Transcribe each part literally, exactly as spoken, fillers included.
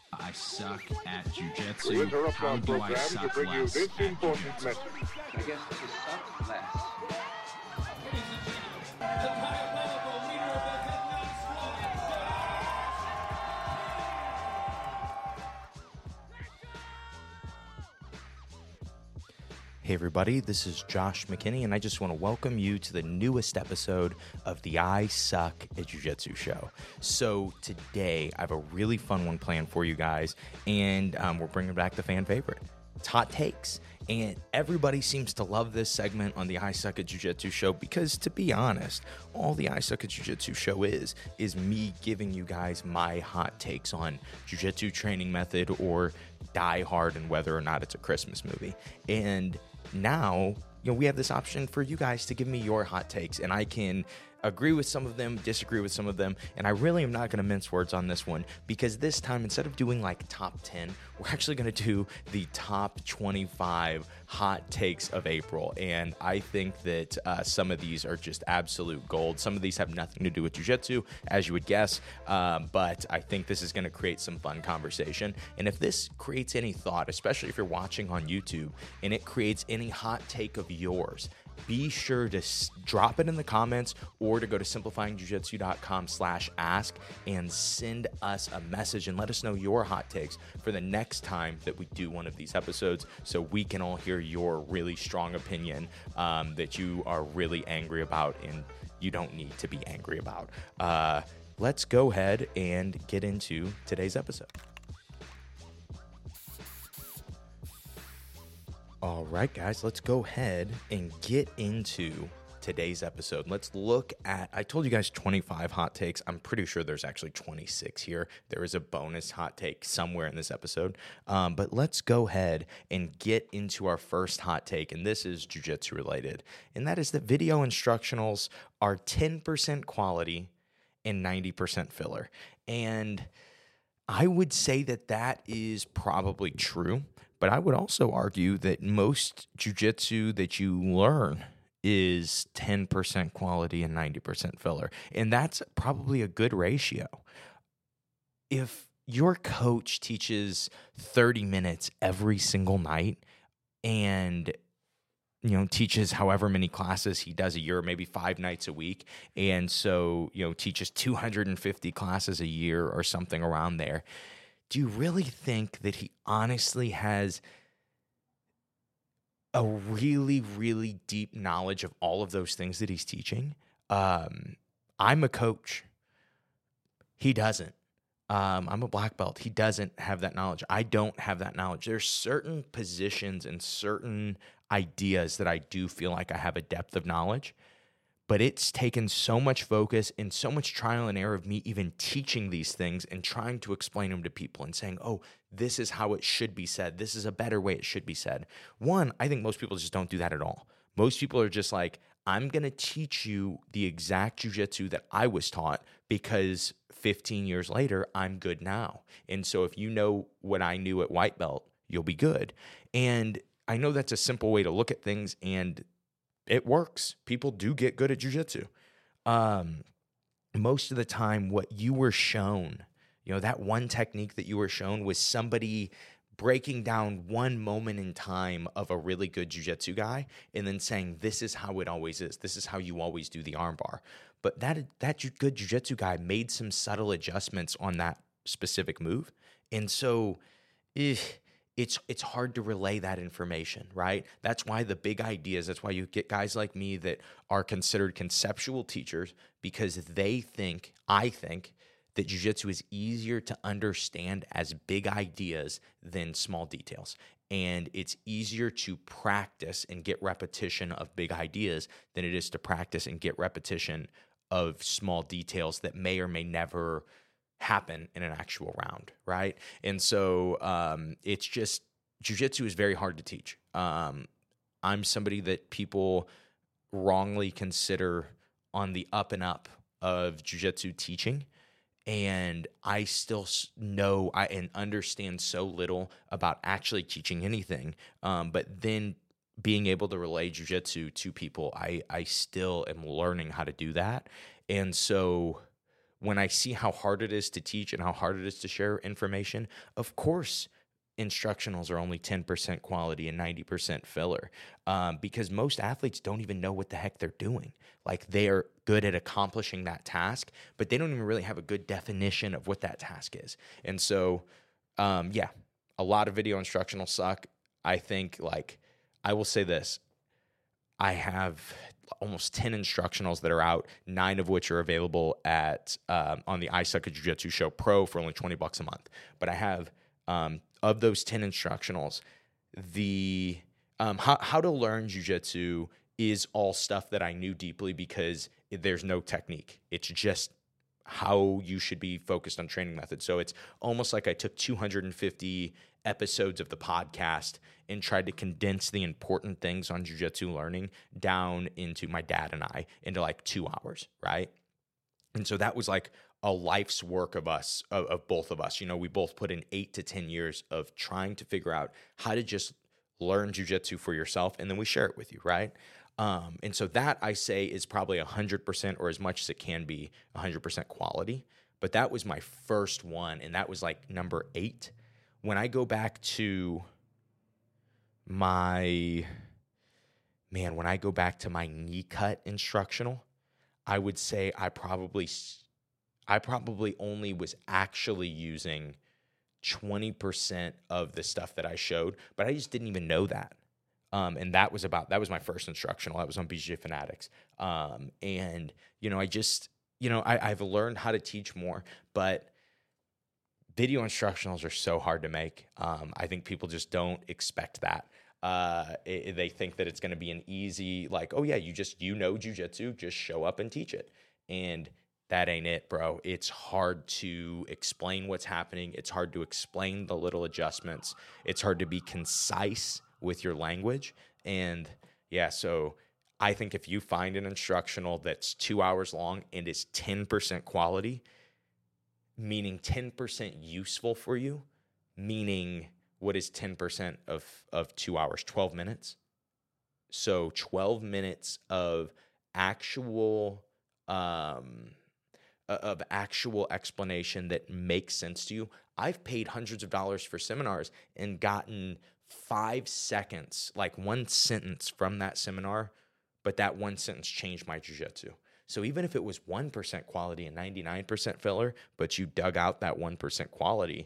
I suck at We jujitsu. interrupt How our do I program to suck bring you less this at important jujitsu? message. I guess to suck less. Hey everybody, this is Josh McKinney, and I just want to welcome you to the newest episode of the I Suck at Jiu-Jitsu show. So today, I have a really fun one planned for you guys, and um, we're bringing back the fan favorite. It's hot takes, and everybody seems to love this segment on the I Suck at Jiu-Jitsu show because, to be honest, all the I Suck at Jiu-Jitsu show is, is me giving you guys my hot takes on Jiu-Jitsu training method or Die Hard and whether or not it's a Christmas movie. And now, you know, we have this option for you guys to give me your hot takes, and I can agree with some of them, disagree with some of them, and I really am not going to mince words on this one because this time, instead of doing like top ten, we're actually going to do the top twenty-five hot takes of April, and I think that uh, some of these are just absolute gold. Some of these have nothing to do with jiu-jitsu, as you would guess, uh, but I think this is going to create some fun conversation, and if this creates any thought, especially if you're watching on YouTube, and it creates any hot take of yours, be sure to s- drop it in the comments or to go to simplifyingjujitsu.com slash ask and send us a message and let us know your hot takes for the next time that we do one of these episodes so we can all hear your really strong opinion um, that you are really angry about and you don't need to be angry about. Uh, let's go ahead and get into today's episode. All right, guys, let's go ahead and get into today's episode. Let's look at, I told you guys twenty-five hot takes. I'm pretty sure there's actually twenty-six here. There is a bonus hot take somewhere in this episode. Um, but let's go ahead and get into our first hot take, and this is jiu-jitsu related. And that is that video instructionals are ten percent quality and ninety percent filler. And I would say that that is probably true. But I would also argue that most jiu-jitsu that you learn is ten percent quality and ninety percent filler. And that's probably a good ratio. If your coach teaches thirty minutes every single night and you know, teaches however many classes he does a year, maybe five nights a week, and so, you know, teaches two hundred fifty classes a year or something around there, do you really think that he honestly has a really, really deep knowledge of all of those things that he's teaching? Um, I'm a coach. He doesn't. Um, I'm a black belt. He doesn't have that knowledge. I don't have that knowledge. There's certain positions and certain ideas that I do feel like I have a depth of knowledge, but it's taken so much focus and so much trial and error of me even teaching these things and trying to explain them to people and saying, oh, this is how it should be said. This is a better way it should be said. One, I think most people just don't do that at all. Most people are just like, I'm going to teach you the exact jiu-jitsu that I was taught because fifteen years later, I'm good now. And so if you know what I knew at white belt, you'll be good. And I know that's a simple way to look at things, and it works. People do get good at jiu-jitsu. Um, most of the time, what you were shown, you know, that one technique that you were shown was somebody breaking down one moment in time of a really good jiu-jitsu guy and then saying, this is how it always is. This is how you always do the armbar. But that, that ju- good jiu-jitsu guy made some subtle adjustments on that specific move. And so, eh, It's it's hard to relay that information, right? That's why the big ideas, that's why you get guys like me that are considered conceptual teachers, because they think, I think, that jiu-jitsu is easier to understand as big ideas than small details. And it's easier to practice and get repetition of big ideas than it is to practice and get repetition of small details that may or may never happen in an actual round, right? And so um, it's just, jiu-jitsu is very hard to teach. Um, I'm somebody that people wrongly consider on the up and up of jiu-jitsu teaching, and I still know I and understand so little about actually teaching anything. Um, but then being able to relay jiu-jitsu to people, I I still am learning how to do that, and so when I see how hard it is to teach and how hard it is to share information, of course, instructionals are only ten percent quality and ninety percent filler, um, because most athletes don't even know what the heck they're doing. Like, they are good at accomplishing that task, but they don't even really have a good definition of what that task is. And so, um, yeah, a lot of video instructionals suck. I think, like, I will say this. I have almost ten instructionals that are out, nine of which are available at um, on the I Suck at Jiu-Jitsu Show Pro for only twenty bucks a month. But I have, um, of those ten instructionals, the um, how, how to learn jiu-jitsu is all stuff that I knew deeply because there's no technique. It's just how you should be focused on training methods. So it's almost like I took two hundred fifty episodes of the podcast and tried to condense the important things on jiu-jitsu learning down into my dad and I into like two hours, right? And so that was like a life's work of us, of, of both of us. You know, we both put in eight to ten years of trying to figure out how to just learn jiu-jitsu for yourself, and then we share it with you, right? Um, and so that, I say, is probably one hundred percent, or as much as it can be, one hundred percent quality. But that was my first one, and that was like number eight. When I go back to my, man, when I go back to my knee cut instructional, I would say I probably, I probably only was actually using twenty percent of the stuff that I showed, but I just didn't even know that. Um, and that was about, that was my first instructional. That was on B J J Fanatics. Um, and, you know, I just, you know, I, I've learned how to teach more, but video instructionals are so hard to make. Um, I think people just don't expect that. Uh, it, they think that it's going to be an easy, like, oh yeah, you just, you know, jiu-jitsu, just show up and teach it. And that ain't it, bro. It's hard to explain what's happening. It's hard to explain the little adjustments. It's hard to be concise with your language. And yeah, so I think if you find an instructional that's two hours long and is ten percent quality, meaning ten percent useful for you, meaning what is ten percent of, of two hours? twelve minutes. So twelve minutes of actual, um, of actual explanation that makes sense to you. I've paid hundreds of dollars for seminars and gotten five seconds, like one sentence from that seminar, but that one sentence changed my jiu-jitsu. So even if it was one percent quality and ninety-nine percent filler, but you dug out that one percent quality,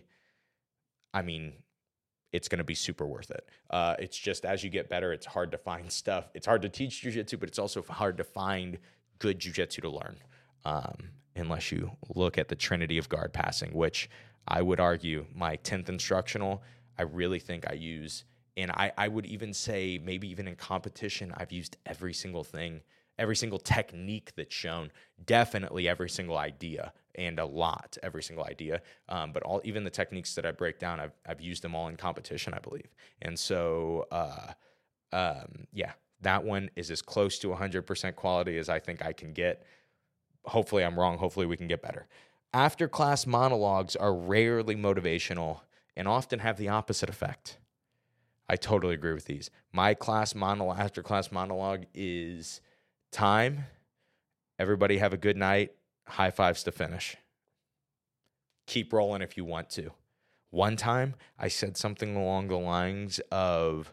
I mean, it's going to be super worth it. Uh, it's just, as you get better, it's hard to find stuff. It's hard to teach jiu-jitsu, but it's also hard to find good jiu-jitsu to learn, um, unless you look at the trinity of guard passing, which I would argue my tenth instructional, I really think I use. And I, I would even say, maybe even in competition, I've used every single thing, every single technique that's shown, definitely every single idea, and a lot, every single idea. Um, but all, even the techniques that I break down, I've, I've used them all in competition, I believe. And so, uh, um, yeah, that one is as close to one hundred percent quality as I think I can get. Hopefully I'm wrong. Hopefully we can get better. After class monologues are rarely motivational and often have the opposite effect. I totally agree with these. My class monologue, after class monologue is time. Everybody have a good night. High fives to finish. Keep rolling if you want to. One time I said something along the lines of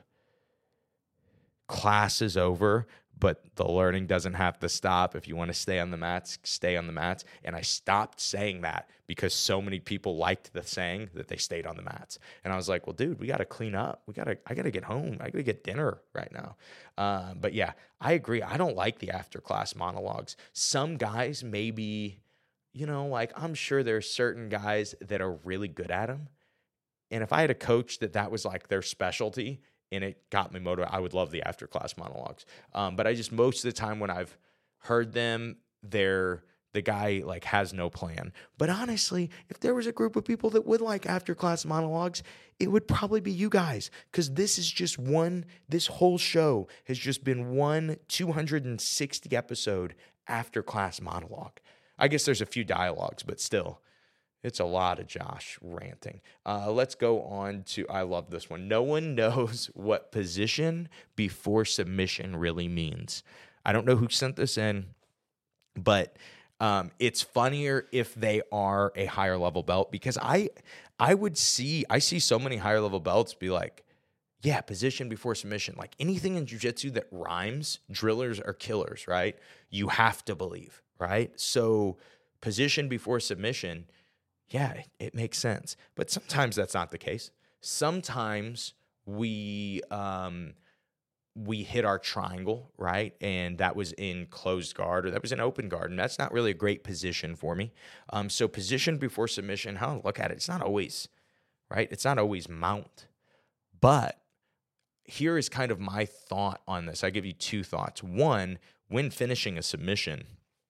class is over, but the learning doesn't have to stop. If you want to stay on the mats, stay on the mats. And I stopped saying that because so many people liked the saying that they stayed on the mats. And I was like, well, dude, we got to clean up. We got to, I got to get home. I got to get dinner right now. Uh, but yeah, I agree. I don't like the after class monologues. Some guys maybe, you know, like I'm sure there's certain guys that are really good at them. And if I had a coach that that was like their specialty, and it got me motivated, I would love the after-class monologues. Um, but I just, most of the time when I've heard them, they're, the guy like has no plan. But honestly, if there was a group of people that would like after-class monologues, it would probably be you guys. Because this is just one, this whole show has just been one two hundred sixty episode after-class monologue. I guess there's a few dialogues, but still. It's a lot of Josh ranting. Uh, let's go on to, I love this one. No one knows what position before submission really means. I don't know who sent this in, but Um, it's funnier if they are a higher level belt because I I would see I see so many higher level belts be like, yeah, position before submission. Like anything in jiu-jitsu that rhymes, drillers are killers, right? You have to believe, right? So position before submission, yeah, it, it makes sense. But sometimes that's not the case. Sometimes we um, we hit our triangle, right? And that was in closed guard or that was in open guard. And that's not really a great position for me. Um, so position before submission, how to look at it, it's not always, right? It's not always mount. But here is kind of my thought on this. I give you two thoughts. One, when finishing a submission,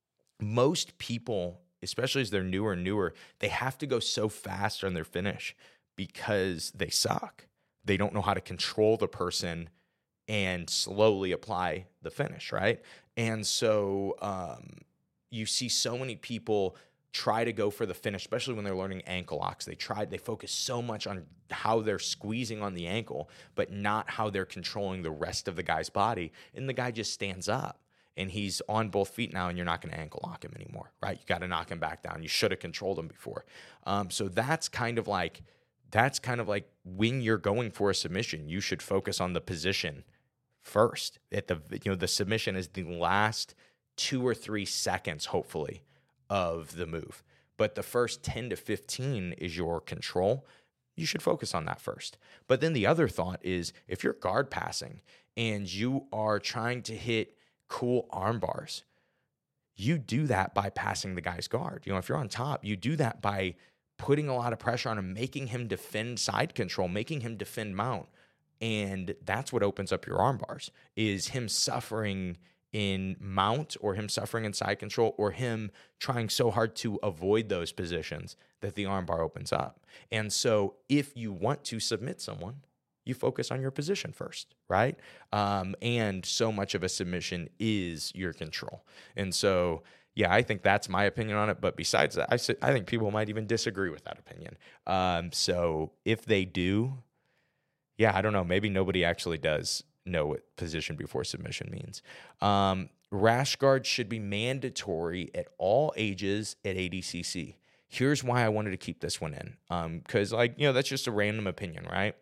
most people, especially as they're newer and newer, they have to go so fast on their finish because they suck. They don't know how to control the person and slowly apply the finish, right? And so um, you see so many people try to go for the finish, especially when they're learning ankle locks. They try, they focus so much on how they're squeezing on the ankle, but not how they're controlling the rest of the guy's body. And the guy just stands up and he's on both feet now and you're not going to ankle lock him anymore, right? You got to knock him back down. You should have controlled him before. Um, so that's kind of like, that's kind of like when you're going for a submission, you should focus on the position first. At the, you know, the submission is the last two or three seconds, hopefully, of the move. But the first ten to fifteen is your control. You should focus on that first. But then the other thought is if you're guard passing and you are trying to hit cool arm bars, you do that by passing the guy's guard. You know, if you're on top, you do that by putting a lot of pressure on him, making him defend side control, making him defend mount. And that's what opens up your arm bars, is him suffering in mount or him suffering in side control or him trying so hard to avoid those positions that the arm bar opens up. And so if you want to submit someone, you focus on your position first, right? Um, and so much of a submission is your control. And so, yeah, I think that's my opinion on it. But besides that, I, I think people might even disagree with that opinion. Um, so if they do, yeah, I don't know. Maybe nobody actually does know what position before submission means. Um, rash guard should be mandatory at all ages at A D C C. Here's why I wanted to keep this one in. Um, because, like, you know, that's just a random opinion, right?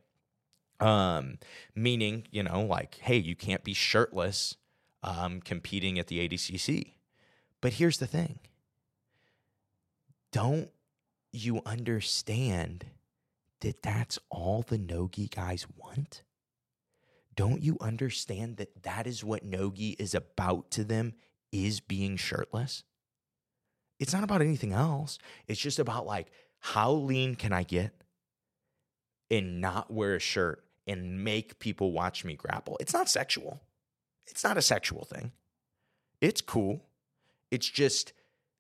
Um, meaning, you know, like, hey, you can't be shirtless um, competing at the A D C C. But here's the thing. Don't you understand that that's all the no-gi guys want? Don't you understand that that is what no-gi is about to them, is being shirtless? It's not about anything else. It's just about, like, how lean can I get and not wear a shirt and make people watch me grapple? It's not sexual. It's not a sexual thing. It's cool. It's just,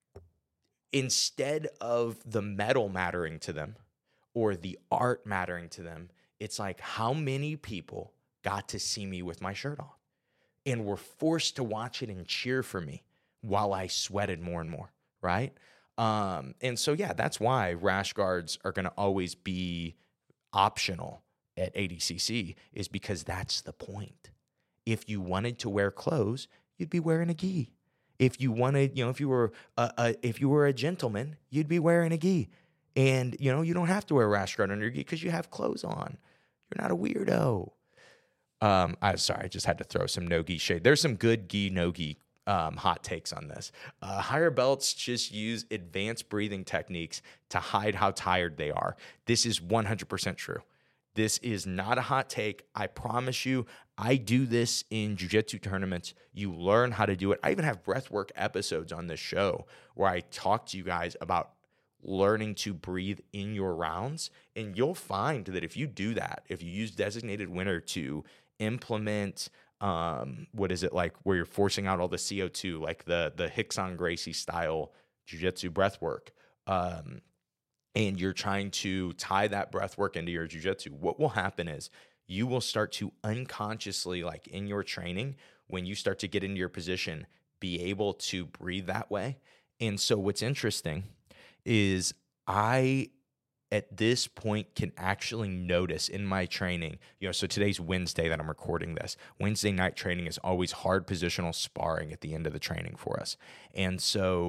instead of the metal mattering to them or the art mattering to them, it's like, how many people got to see me with my shirt off and were forced to watch it and cheer for me while I sweated more and more, right? Um, and so, yeah, that's why rash guards are going to always be optional at A D C C, is because that's the point. If you wanted to wear clothes, you'd be wearing a gi. If you wanted, you know, if you were a, a if you were a gentleman, you'd be wearing a gi. And, you know, you don't have to wear a rash guard under your gi because you have clothes on. You're not a weirdo. Um, I'm sorry, I just had to throw some no-gi shade. There's some good gi, no-gi um, hot takes on this. Uh, higher belts just use advanced breathing techniques to hide how tired they are. This is one hundred percent true. This is not a hot take. I promise you, I do this in jiu-jitsu tournaments. You learn how to do it. I even have breathwork episodes on this show where I talk to you guys about learning to breathe in your rounds. And you'll find that if you do that, if you use designated winner to implement, um, what is it like, where you're forcing out all the C O two, like the the Rickson Gracie style jiu-jitsu breathwork, um, and you're trying to tie that breath work into your jiu-jitsu, what will happen is you will start to unconsciously, like in your training, when you start to get into your position, be able to breathe that way. And so what's interesting is I, at this point, can actually notice in my training, you know, so today's Wednesday that I'm recording this. Wednesday night training is always hard positional sparring at the end of the training for us. And so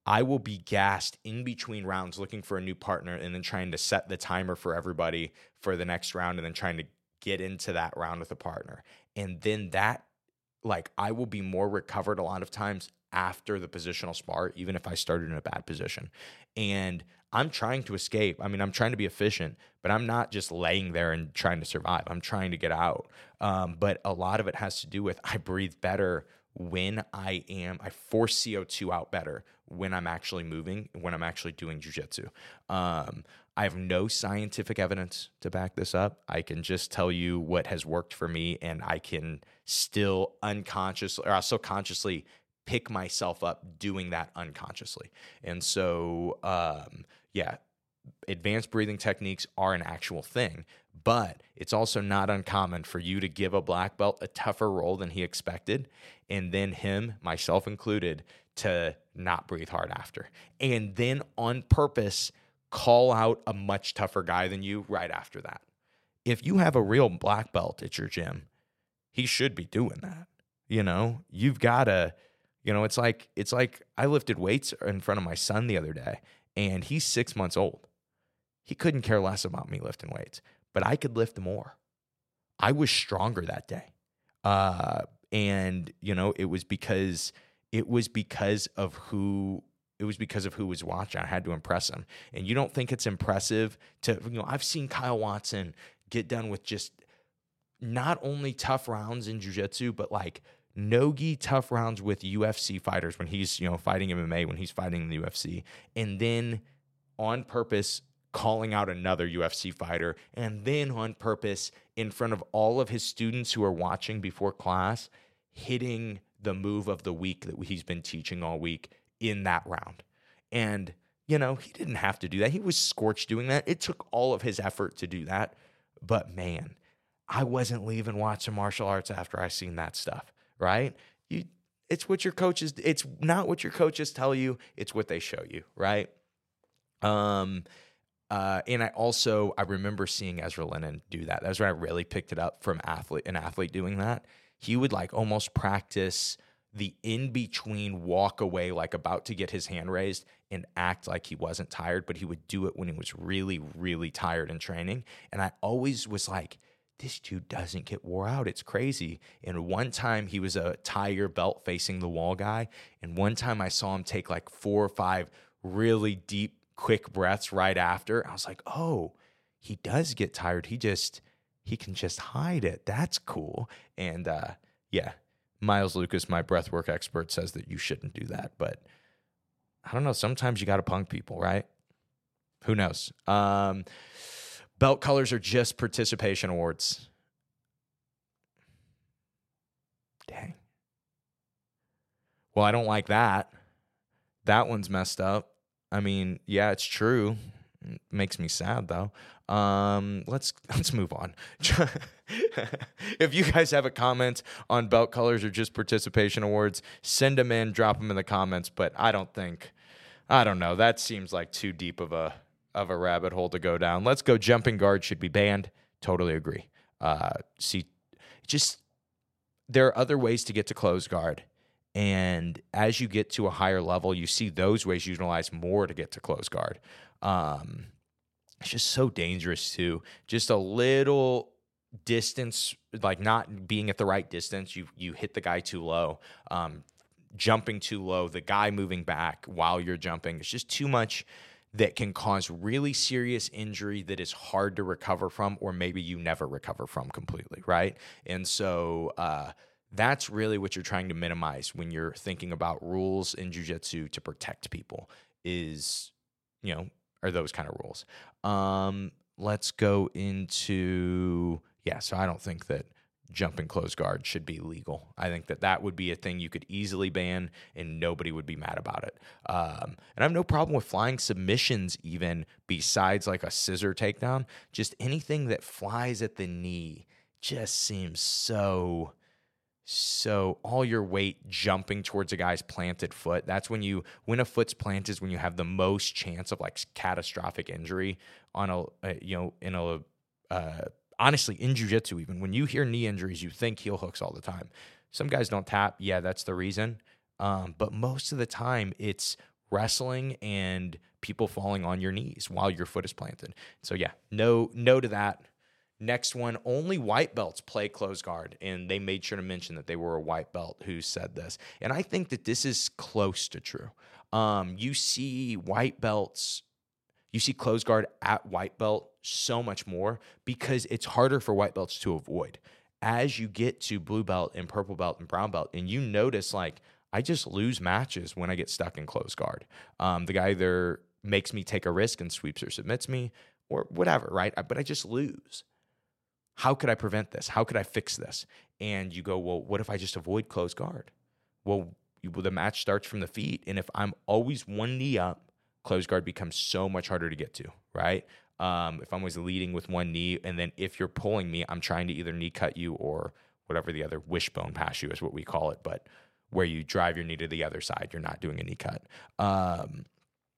I will be gassed in between rounds looking for a new partner and then trying to set the timer for everybody for the next round and then trying to get into that round with a partner. And then that, like, I will be more recovered a lot of times after the positional spar, even if I started in a bad position. And I'm trying to escape. I mean, I'm trying to be efficient, but I'm not just laying there and trying to survive. I'm trying to get out. Um, but a lot of it has to do with I breathe better when I am, I force C O two out better when I'm actually moving, when I'm actually doing jiu-jitsu. Um, I have no scientific evidence to back this up. I can just tell you what has worked for me, and I can still unconsciously, or I'll still consciously pick myself up doing that unconsciously. And so, um, yeah, advanced breathing techniques are an actual thing, but it's also not uncommon for you to give a black belt a tougher role than he expected, and then him, myself included, to not breathe hard after. And then on purpose, call out a much tougher guy than you right after that. If you have a real black belt at your gym, he should be doing that. You know, you've got to, you know, it's like, it's like I lifted weights in front of my son the other day, and he's six months old. He couldn't care less about me lifting weights, but I could lift more. I was stronger that day. Uh, and, you know, it was because, it was because of who, it was because of who was watching. I had to impress him. And you don't think it's impressive to, you know, I've seen Kyle Watson get done with just not only tough rounds in jiu-jitsu, but like no-gi tough rounds with U F C fighters when he's, you know, fighting M M A, when he's fighting in the U F C. And then on purpose, calling out another U F C fighter, and then on purpose, in front of all of his students who are watching before class, hitting the move of the week that he's been teaching all week in that round. And, you know, he didn't have to do that. He was scorched doing that. It took all of his effort to do that. But man, I wasn't leaving watching martial arts after I seen that stuff, right? You, it's what your coaches, it's not what your coaches tell you, it's what they show you, right? Um, Uh, and I also, I remember seeing Ezra Lennon do that. That's when I really picked it up from athlete, an athlete doing that. He would like almost practice the in-between walk away, like about to get his hand raised and act like he wasn't tired, but he would do it when he was really, really tired in training. And I always was like, this dude doesn't get wore out. It's crazy. And one time he was a tie your belt facing the wall guy. And one time I saw him take like four or five really deep, quick breaths right after. I was like, oh, he does get tired. He just, he can just hide it. That's cool. And uh, yeah, Miles Lucas, my breathwork expert, says that you shouldn't do that. But I don't know. Sometimes you got to punk people, right? Who knows? Um, belt colors are just participation awards. Dang. Well, I don't like that. That one's messed up. I mean, yeah, it's true. It makes me sad though. Um, let's let's move on. If you guys have a comment on belt colors or just participation awards, send them in, drop them in the comments. But I don't think, I don't know. That seems like too deep of a of a rabbit hole to go down. Let's go. Jumping guard should be banned. Totally agree. Uh, see, just there are other ways to get to close guard. And as you get to a higher level, you see those ways utilized more to get to close guard. Um, it's just so dangerous too. Just a little distance, like not being at the right distance, you you hit the guy too low, um, jumping too low, the guy moving back while you're jumping. It's just too much that can cause really serious injury that is hard to recover from, or maybe you never recover from completely, right? And so uh, that's really what you're trying to minimize when you're thinking about rules in jiu-jitsu to protect people is, you know, are those kind of rules. Um, let's go into, yeah, so I don't think that jumping close guard should be legal. I think that that would be a thing you could easily ban and nobody would be mad about it. Um, and I have no problem with flying submissions even besides like a scissor takedown. Just anything that flies at the knee just seems so... So all your weight jumping towards a guy's planted foot, that's when you, when a foot's planted is when you have the most chance of like catastrophic injury on a, a you know, in a, uh, honestly, in jiu-jitsu even. When you hear knee injuries, you think heel hooks all the time. Some guys don't tap. Yeah, that's the reason. Um, but most of the time it's wrestling and people falling on your knees while your foot is planted. So yeah, no, no to that. Next one, only white belts play close guard. And they made sure to mention that they were a white belt who said this. And I think that this is close to true. Um, you see white belts, you see close guard at white belt so much more because it's harder for white belts to avoid. As you get to blue belt and purple belt and brown belt, and you notice, like, I just lose matches when I get stuck in close guard. Um, the guy either makes me take a risk and sweeps or submits me or whatever, right? But I just lose. How could I prevent this? How could I fix this? And you go, well, what if I just avoid close guard? Well, you, well, the match starts from the feet. And if I'm always one knee up, close guard becomes so much harder to get to, right? Um, if I'm always leading with one knee, and then if you're pulling me, I'm trying to either knee cut you or whatever the other wishbone pass you is what we call it, but where you drive your knee to the other side, you're not doing a knee cut. Um,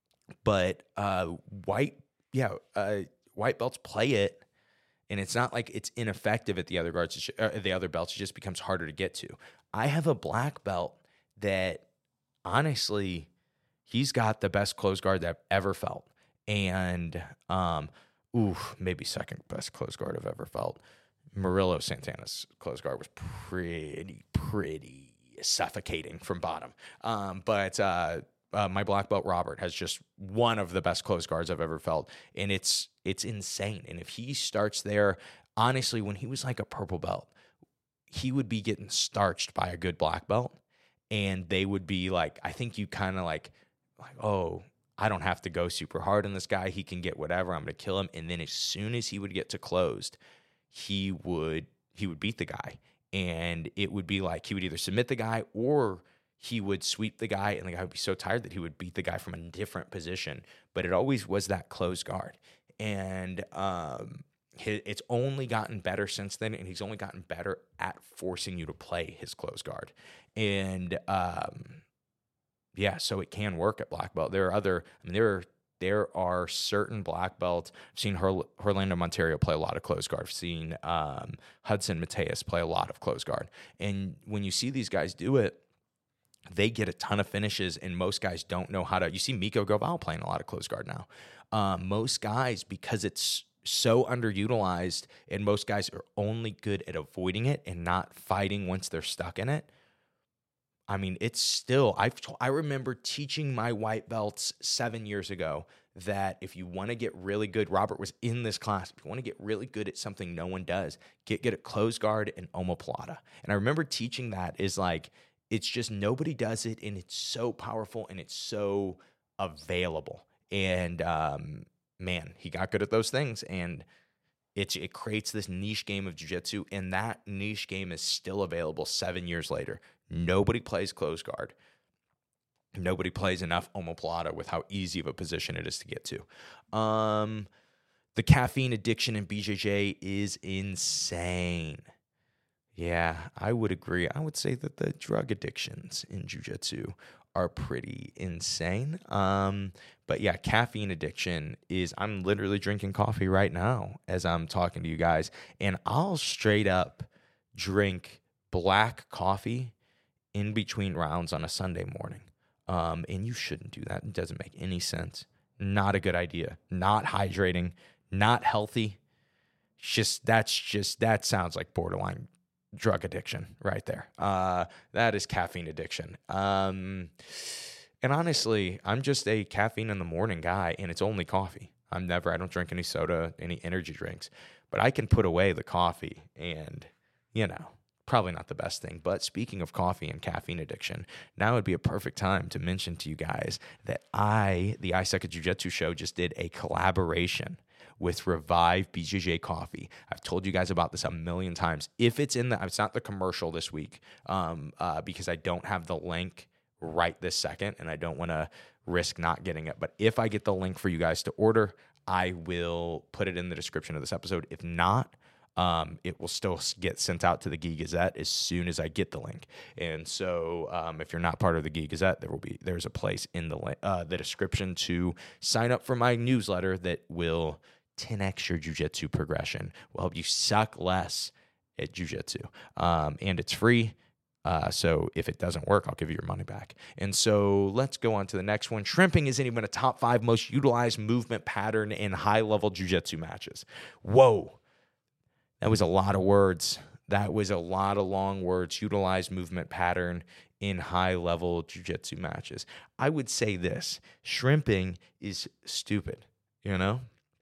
but uh, white, yeah, uh, white belts play it, and it's not like it's ineffective at the other guards, it's, uh, the other belts. It just becomes harder to get to. I have a black belt that, honestly, he's got the best close guard that I've ever felt. And, um, ooh, maybe second best close guard I've ever felt. Murillo Santana's close guard was pretty, pretty suffocating from bottom. Um, but uh, uh, my black belt Robert has just one of the best close guards I've ever felt. And it's it's insane. And if he starts there, honestly, when he was like a purple belt, he would be getting starched by a good black belt. And they would be like, I think you kind of like, like, oh, I don't have to go super hard on this guy. He can get whatever. I'm going to kill him. And then as soon as he would get to closed, he would he would beat the guy. And it would be like he would either submit the guy or he would sweep the guy, and the guy would be so tired that he would beat the guy from a different position. But it always was that closed guard. And um, it's only gotten better since then, and he's only gotten better at forcing you to play his closed guard. And um yeah, so it can work at black belt. There are other, I mean, there are, there are certain black belts. I've seen Her, Orlando Monteiro play a lot of close guard. I've seen um, Hudson Mateus play a lot of close guard. And when you see these guys do it, they get a ton of finishes, and most guys don't know how to. You see Miko Goval playing a lot of close guard now. Um, most guys, because it's so underutilized, and most guys are only good at avoiding it and not fighting once they're stuck in it. I mean, it's still, I've, I remember teaching my white belts seven years ago that if you want to get really good, Robert was in this class, if you want to get really good at something no one does, get good at close guard and omoplata. And I remember teaching that is like, it's just nobody does it, and it's so powerful and it's so available. And um, man, he got good at those things, and It's, it creates this niche game of jiu-jitsu, and that niche game is still available seven years later. Nobody plays close guard. Nobody plays enough omoplata with how easy of a position it is to get to. Um, the caffeine addiction in B J J is insane. Yeah, I would agree. I would say that the drug addictions in jiu-jitsu are pretty insane. Um, but yeah, caffeine addiction is, I'm literally drinking coffee right now as I'm talking to you guys, and I'll straight up drink black coffee in between rounds on a Sunday morning. Um, and you shouldn't do that. It doesn't make any sense. Not a good idea. Not hydrating, not healthy. It's just, that's just, that sounds like borderline drug addiction right there. Uh, that is caffeine addiction. Um, and honestly, I'm just a caffeine in the morning guy, and it's only coffee. I'm never, I don't drink any soda, any energy drinks, but I can put away the coffee, and, you know, probably not the best thing. But speaking of coffee and caffeine addiction, now would be a perfect time to mention to you guys that I, the I Suck at Jiu-Jitsu show, just did a collaboration with Revive B J J Coffee. I've told you guys about this a million times. If it's in the, it's not the commercial this week, um, uh, because I don't have the link right this second, and I don't want to risk not getting it. But if I get the link for you guys to order, I will put it in the description of this episode. If not, um, it will still get sent out to the Gi Gazette as soon as I get the link. And so, um, if you're not part of the Gi Gazette, there will be there's a place in the uh, the description to sign up for my newsletter that will ten x your jiu-jitsu progression, will help you suck less at jiu-jitsu. Um, and it's free. Uh, so if it doesn't work, I'll give you your money back. And so let's go on to the next one. Shrimping isn't even a top five most utilized movement pattern in high-level jiu-jitsu matches. Whoa. That was a lot of words. That was a lot of long words. Utilized movement pattern in high-level jiu-jitsu matches. I would say this. Shrimping is stupid, you know?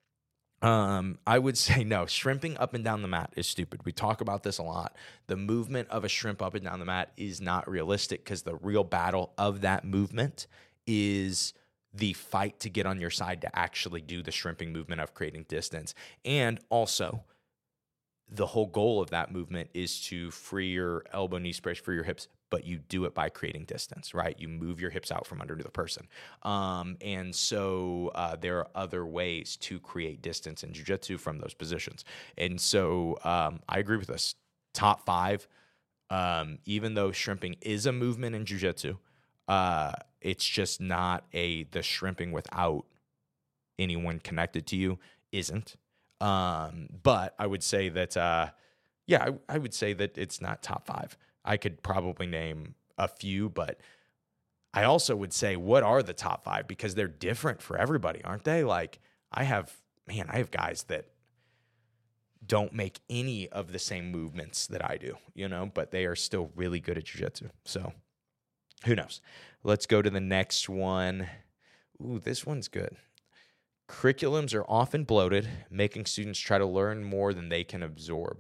Um, I would say no. Shrimping up and down the mat is stupid. We talk about this a lot. The movement of a shrimp up and down the mat is not realistic because the real battle of that movement is the fight to get on your side to actually do the shrimping movement of creating distance. And also, the whole goal of that movement is to free your elbow, knee space, free your hips, but you do it by creating distance, right? You move your hips out from under the person. Um, and so uh, there are other ways to create distance in jiu-jitsu from those positions. And so um, I agree with this. Top five, um, even though shrimping is a movement in jiu-jitsu, uh, it's just not a, the shrimping without anyone connected to you isn't. Um, but I would say that, uh, yeah, I, I would say that it's not top five. I could probably name a few, but I also would say, what are the top five? Because they're different for everybody, aren't they? Like I have, man, I have guys that don't make any of the same movements that I do, you know, but they are still really good at jiu-jitsu. So who knows? Let's go to the next one. Ooh, this one's good. Curriculums are often bloated, making students try to learn more than they can absorb.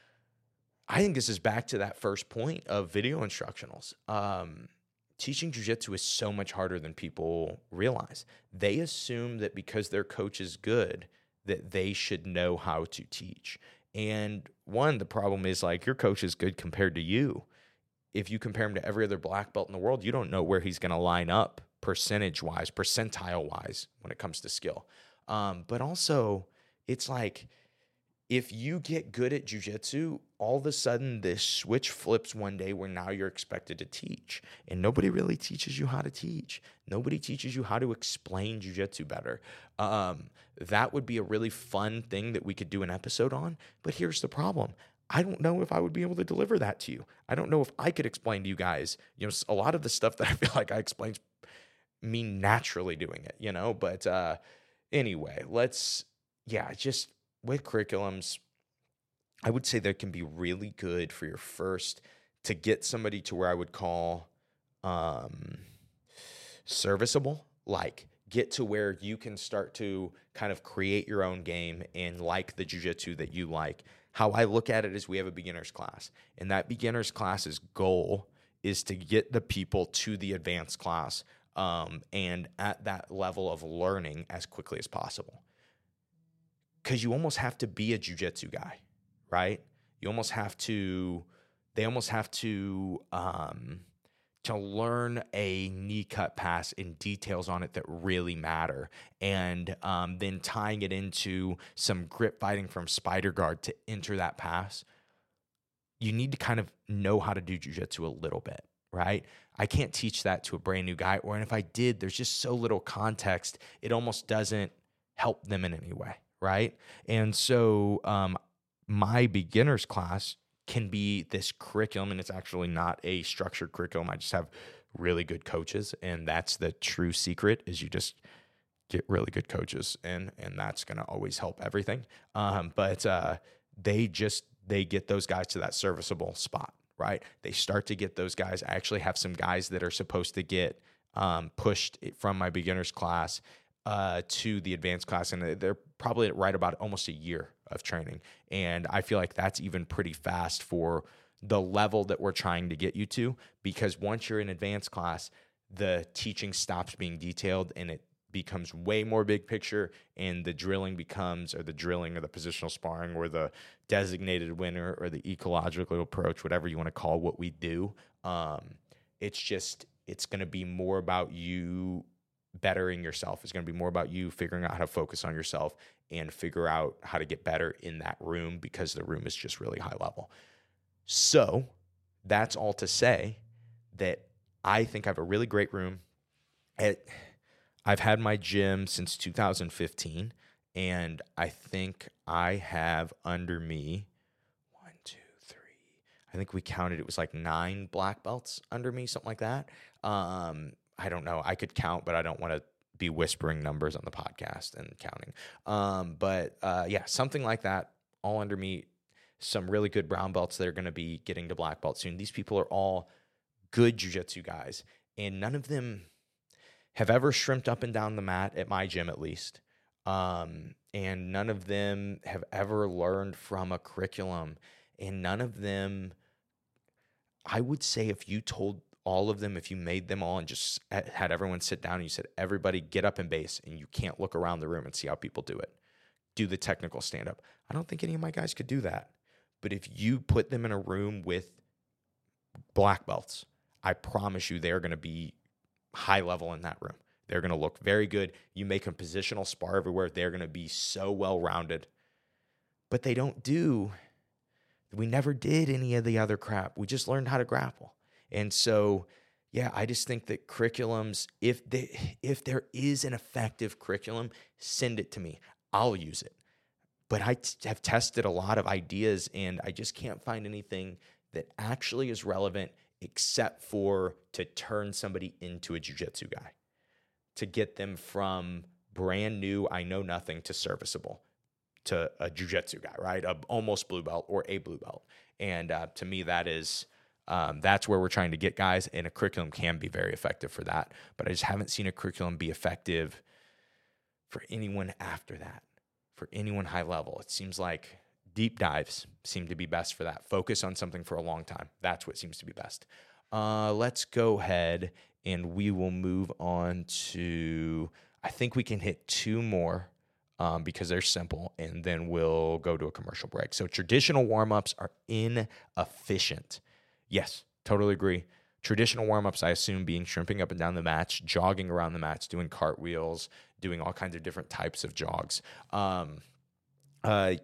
I think this is back to that first point of video instructionals. Um, teaching jiu-jitsu is so much harder than people realize. They assume that because their coach is good, that they should know how to teach. And one, the problem is like your coach is good compared to you. If you compare him to every other black belt in the world, you don't know where he's going to line up percentage-wise, percentile-wise when it comes to skill. Um, but also, it's like if you get good at jiu-jitsu, all of a sudden this switch flips one day where now you're expected to teach. And nobody really teaches you how to teach. Nobody teaches you how to explain jiu-jitsu better. Um, that would be a really fun thing that we could do an episode on. But here's the problem. I don't know if I would be able to deliver that to you. I don't know if I could explain to you guys, you know, a lot of the stuff that I feel like I explained me naturally doing it, you know, but uh, anyway, let's, yeah, just with curriculums, I would say that can be really good for your first to get somebody to where I would call um, serviceable, like get to where you can start to kind of create your own game and like the jiu-jitsu that you like. How I look at it is we have a beginner's class, and that beginner's class's goal is to get the people to the advanced class um, and at that level of learning as quickly as possible. Because you almost have to be a jiu-jitsu guy, right? You almost have to, they almost have to, um, to learn a knee cut pass and details on it that really matter. And um, then tying it into some grip fighting from spider guard to enter that pass. You need to kind of know how to do jiu-jitsu a little bit, right? I can't teach that to a brand new guy, or if I did, there's just so little context, it almost doesn't help them in any way, right? And so um, my beginner's class can be this curriculum, and it's actually not a structured curriculum. I just have really good coaches, and that's the true secret is you just get really good coaches, and and that's going to always help everything. Um, but uh, they just, they get those guys to that serviceable spot, right? They start to get those guys. I actually have some guys that are supposed to get um, pushed from my beginner's class uh, to the advanced class, and they're probably at right about almost a year of training. And I feel like that's even pretty fast for the level that we're trying to get you to, because once you're in advanced class, the teaching stops being detailed and it becomes way more big picture, and the drilling becomes, or the drilling or the positional sparring or the designated winner or the ecological approach, whatever you want to call what we do. Um, it's just, it's going to be more about you bettering yourself. It's going to be more about you figuring out how to focus on yourself and figure out how to get better in that room, because the room is just really high level. So that's all to say that I think I have a really great room. At, I've had my gym since two thousand fifteen, and I think I have under me one, two, three. I think we counted, it was like nine black belts under me, something like that. Um, I don't know. I could count, but I don't want to be whispering numbers on the podcast and counting. Um, but uh, yeah, something like that, all under me. Some really good brown belts that are going to be getting to black belt soon. These people are all good jiu-jitsu guys, and none of them have ever shrimped up and down the mat at my gym, at least. Um, and none of them have ever learned from a curriculum, and none of them, I would say, if you told all of them, if you made them all and just had everyone sit down and you said, everybody get up in base, and you can't look around the room and see how people do it, do the technical stand-up. I don't think any of my guys could do that. But if you put them in a room with black belts, I promise you they're going to be high level in that room. They're going to look very good. You make them positional spar everywhere. They're going to be so well-rounded. But they don't do, we never did any of the other crap. We just learned how to grapple. And so, yeah, I just think that curriculums, if they, if there is an effective curriculum, send it to me. I'll use it. But I t- have tested a lot of ideas, and I just can't find anything that actually is relevant except for to turn somebody into a jiu-jitsu guy, to get them from brand new, I know nothing, to serviceable, to a jiu-jitsu guy, right? A almost blue belt or a blue belt. And uh, to me, that is, um, that's where we're trying to get guys, and a curriculum can be very effective for that. But I just haven't seen a curriculum be effective for anyone after that, for anyone high level. It seems like deep dives seem to be best for that. Focus on something for a long time. That's what seems to be best. Uh, let's go ahead and we will move on to, I think we can hit two more um, because they're simple, and then we'll go to a commercial break. So traditional warm-ups are inefficient. Yes, totally agree. Traditional warm-ups, I assume, being shrimping up and down the mats, jogging around the mats, doing cartwheels, doing all kinds of different types of jogs. Um, uh,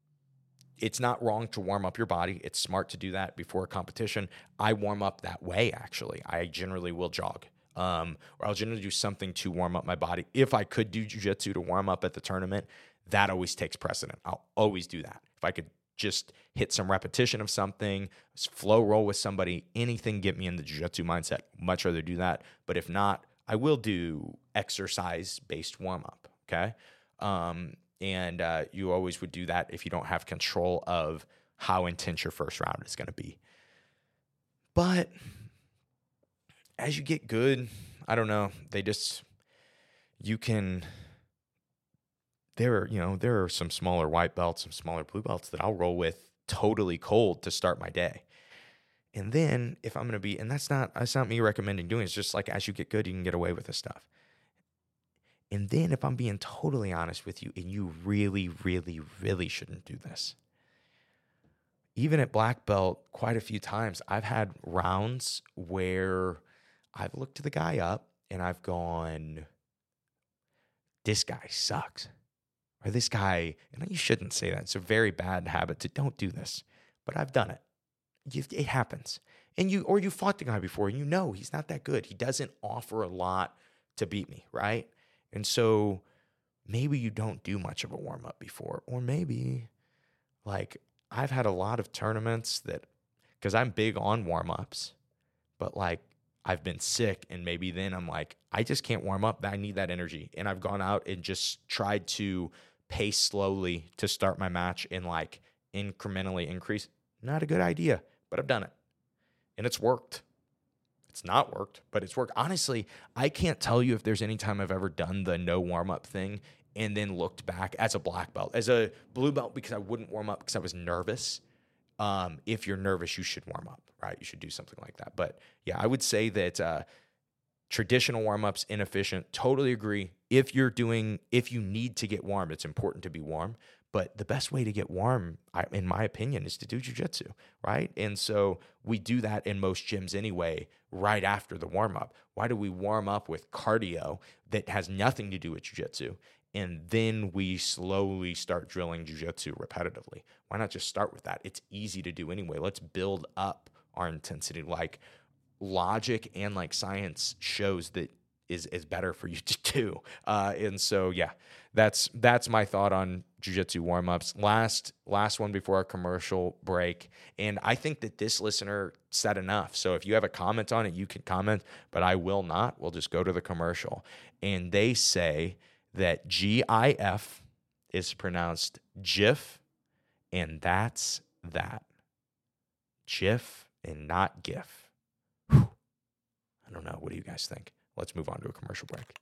it's not wrong to warm up your body. It's smart to do that before a competition. I warm up that way, actually. I generally will jog, um, or I'll generally do something to warm up my body. If I could do jiu-jitsu to warm up at the tournament, that always takes precedent. I'll always do that. If I could just hit some repetition of something, flow roll with somebody, anything get me in the jiu-jitsu mindset, much rather do that. But if not, I will do exercise-based warm-up, okay? Um, and uh, you always would do that if you don't have control of how intense your first round is going to be. But as you get good, I don't know, they just, you can, there are, you know, there are some smaller white belts, some smaller blue belts that I'll roll with totally cold to start my day. And then if I'm going to be, and that's not, that's not me recommending doing it. It's just like, as you get good, you can get away with this stuff. And then if I'm being totally honest with you, and you really, really, really shouldn't do this. Even at black belt, quite a few times, I've had rounds where I've looked to the guy up and I've gone, this guy sucks. Or this guy, and you shouldn't say that. It's a very bad habit to don't do this. But I've done it. It happens. And you, or you fought the guy before and you know he's not that good. He doesn't offer a lot to beat me, right? And so maybe you don't do much of a warm-up before. Or maybe, like, I've had a lot of tournaments that, because I'm big on warm-ups, but, like, I've been sick, and maybe then I'm like, I just can't warm up. I need that energy. And I've gone out and just tried to pace slowly to start my match and, like, incrementally increase. Not a good idea, but I've done it. And it's worked. It's not worked, but it's worked. Honestly, I can't tell you if there's any time I've ever done the no warm-up thing and then looked back as a black belt. As a blue belt, because I wouldn't warm up because I was nervous. Um, if you're nervous, you should warm up, right? You should do something like that. But, yeah, I would say that uh, traditional warm-ups, inefficient. Totally agree. If you're doing, if you need to get warm, it's important to be warm. But the best way to get warm, in my opinion, is to do jiu-jitsu, right? And so we do that in most gyms anyway, right after the warm-up. Why do we warm up with cardio that has nothing to do with jiu-jitsu, and then we slowly start drilling jiu-jitsu repetitively? Why not just start with that? It's easy to do anyway. Let's build up our intensity. Like, logic and like science shows that is is better for you to do. Uh, and so, yeah, that's that's my thought on jiu-jitsu warm-ups. Last last one before our commercial break. And I think that this listener said enough. So if you have a comment on it, you can comment, but I will not. We'll just go to the commercial. And they say that G I F is pronounced GIF, and that's that. GIF and not GIF. Whew. I don't know. What do you guys think? Let's move on to a commercial break.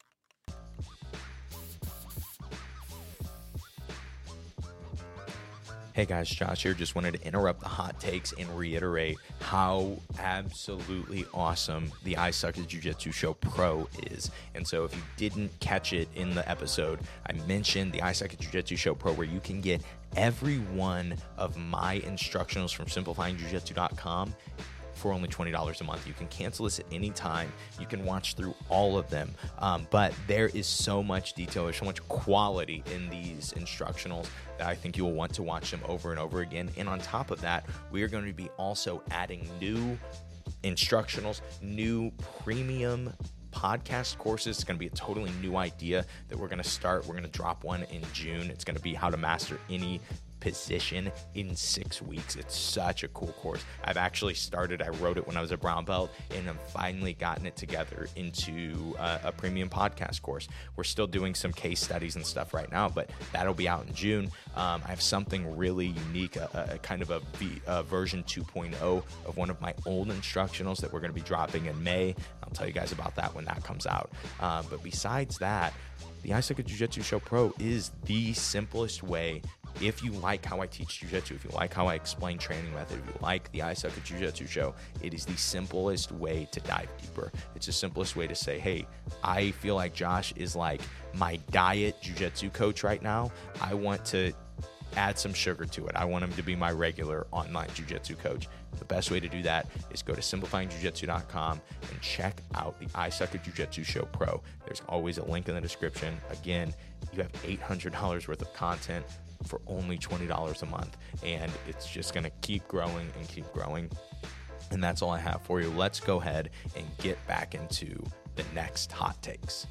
Hey guys, Josh here. Just wanted to interrupt the hot takes and reiterate how absolutely awesome the I Suck at Jiu-Jitsu Show Pro is. And so if you didn't catch it in the episode, I mentioned the I Suck at Jiu-Jitsu Show Pro, where you can get every one of my instructionals from simplifying jiu jitsu dot com for only twenty dollars a month. You can cancel this at any time. You can watch through all of them. Um, but there is so much detail, there's so much quality in these instructionals that I think you will want to watch them over and over again. And on top of that, we are going to be also adding new instructionals, new premium podcast courses. It's going to be a totally new idea that we're going to start. We're going to drop one in June. It's going to be how to master any position in six weeks. It's such a cool course. I've actually started, I wrote it when I was a brown belt, and I've finally gotten it together into a, a premium podcast course. We're still doing some case studies and stuff right now, but that'll be out in June. Um, I have something really unique, a, a kind of a, v, a version two point oh of one of my old instructionals that we're going to be dropping in May. I'll tell you guys about that when that comes out. Um, but besides that, the I Suck at Jiu-Jitsu Show Pro is the simplest way. If you like how I teach jiu-jitsu, if you like how I explain training method, if you like the I Suck at Jiu-Jitsu Show, it is the simplest way to dive deeper. It's the simplest way to say, hey, I feel like Josh is like my diet jiu-jitsu coach right now. I want to add some sugar to it. I want him to be my regular online jiu-jitsu coach. The best way to do that is go to simplifying jiu jitsu dot com and check out the I Suck at Jiu-Jitsu Show Pro. There's always a link in the description. Again, you have eight hundred dollars worth of content for only twenty dollars a month, and it's just going to keep growing and keep growing. And that's all I have for you. Let's go ahead and get back into the next hot takes.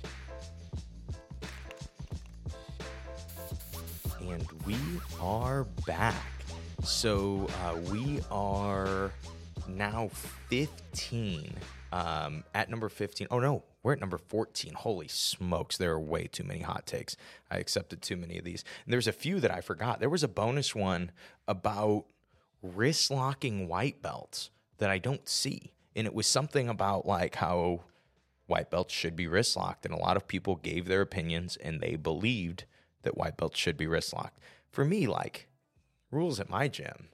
And we are back. So uh, we are now fifteen. Um, at number fifteen. Oh no, we're at number fourteen. Holy smokes, there are way too many hot takes. I accepted too many of these. And there's a few that I forgot. There was a bonus one about wrist locking white belts that I don't see. And it was something about like how white belts should be wrist locked. And a lot of people gave their opinions and they believed that white belts should be wrist locked. For me, like, rules at my gym,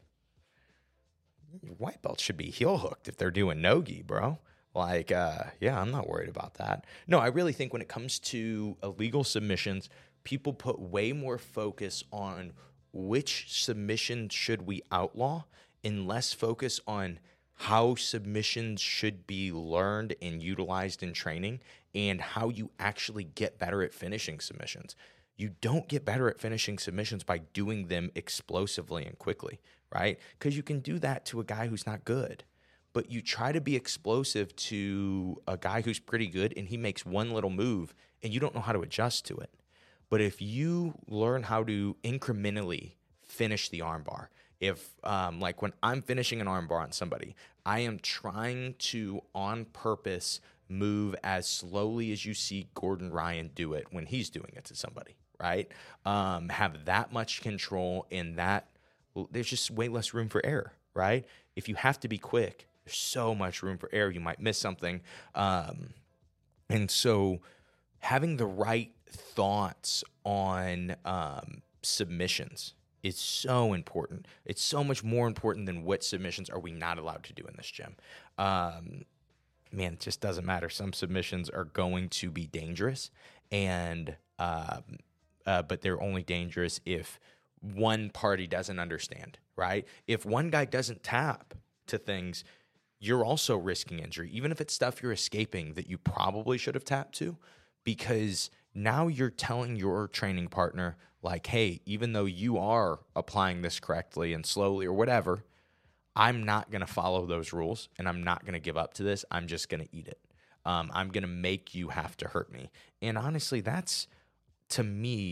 white belts should be heel hooked if they're doing no-gi, bro. Like, uh, yeah, I'm not worried about that. No, I really think when it comes to illegal submissions, people put way more focus on which submission should we outlaw and less focus on how submissions should be learned and utilized in training and how you actually get better at finishing submissions. You don't get better at finishing submissions by doing them explosively and quickly, right? Because you can do that to a guy who's not good. But you try to be explosive to a guy who's pretty good and he makes one little move and you don't know how to adjust to it. But if you learn how to incrementally finish the armbar, if um, like when I'm finishing an armbar on somebody, I am trying to on purpose move as slowly as you see Gordon Ryan do it when he's doing it to somebody, right? Um, have that much control and that there's just way less room for error, right? If you have to be quick, there's so much room for error. You might miss something. Um, and so having the right thoughts on um, submissions is so important. It's so much more important than what submissions are we not allowed to do in this gym. Um, man, it just doesn't matter. Some submissions are going to be dangerous, and um, uh, but they're only dangerous if one party doesn't understand, right? If one guy doesn't tap to things, you're also risking injury, even if it's stuff you're escaping that you probably should have tapped to, because now you're telling your training partner, like, hey, even though you are applying this correctly and slowly or whatever, I'm not going to follow those rules and I'm not going to give up to this. I'm just going to eat it. Um, I'm going to make you have to hurt me. And honestly, that's, to me,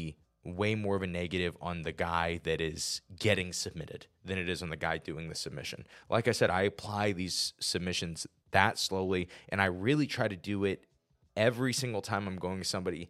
way more of a negative on the guy that is getting submitted than it is on the guy doing the submission. Like I said, I apply these submissions that slowly, and I really try to do it every single time I'm going to somebody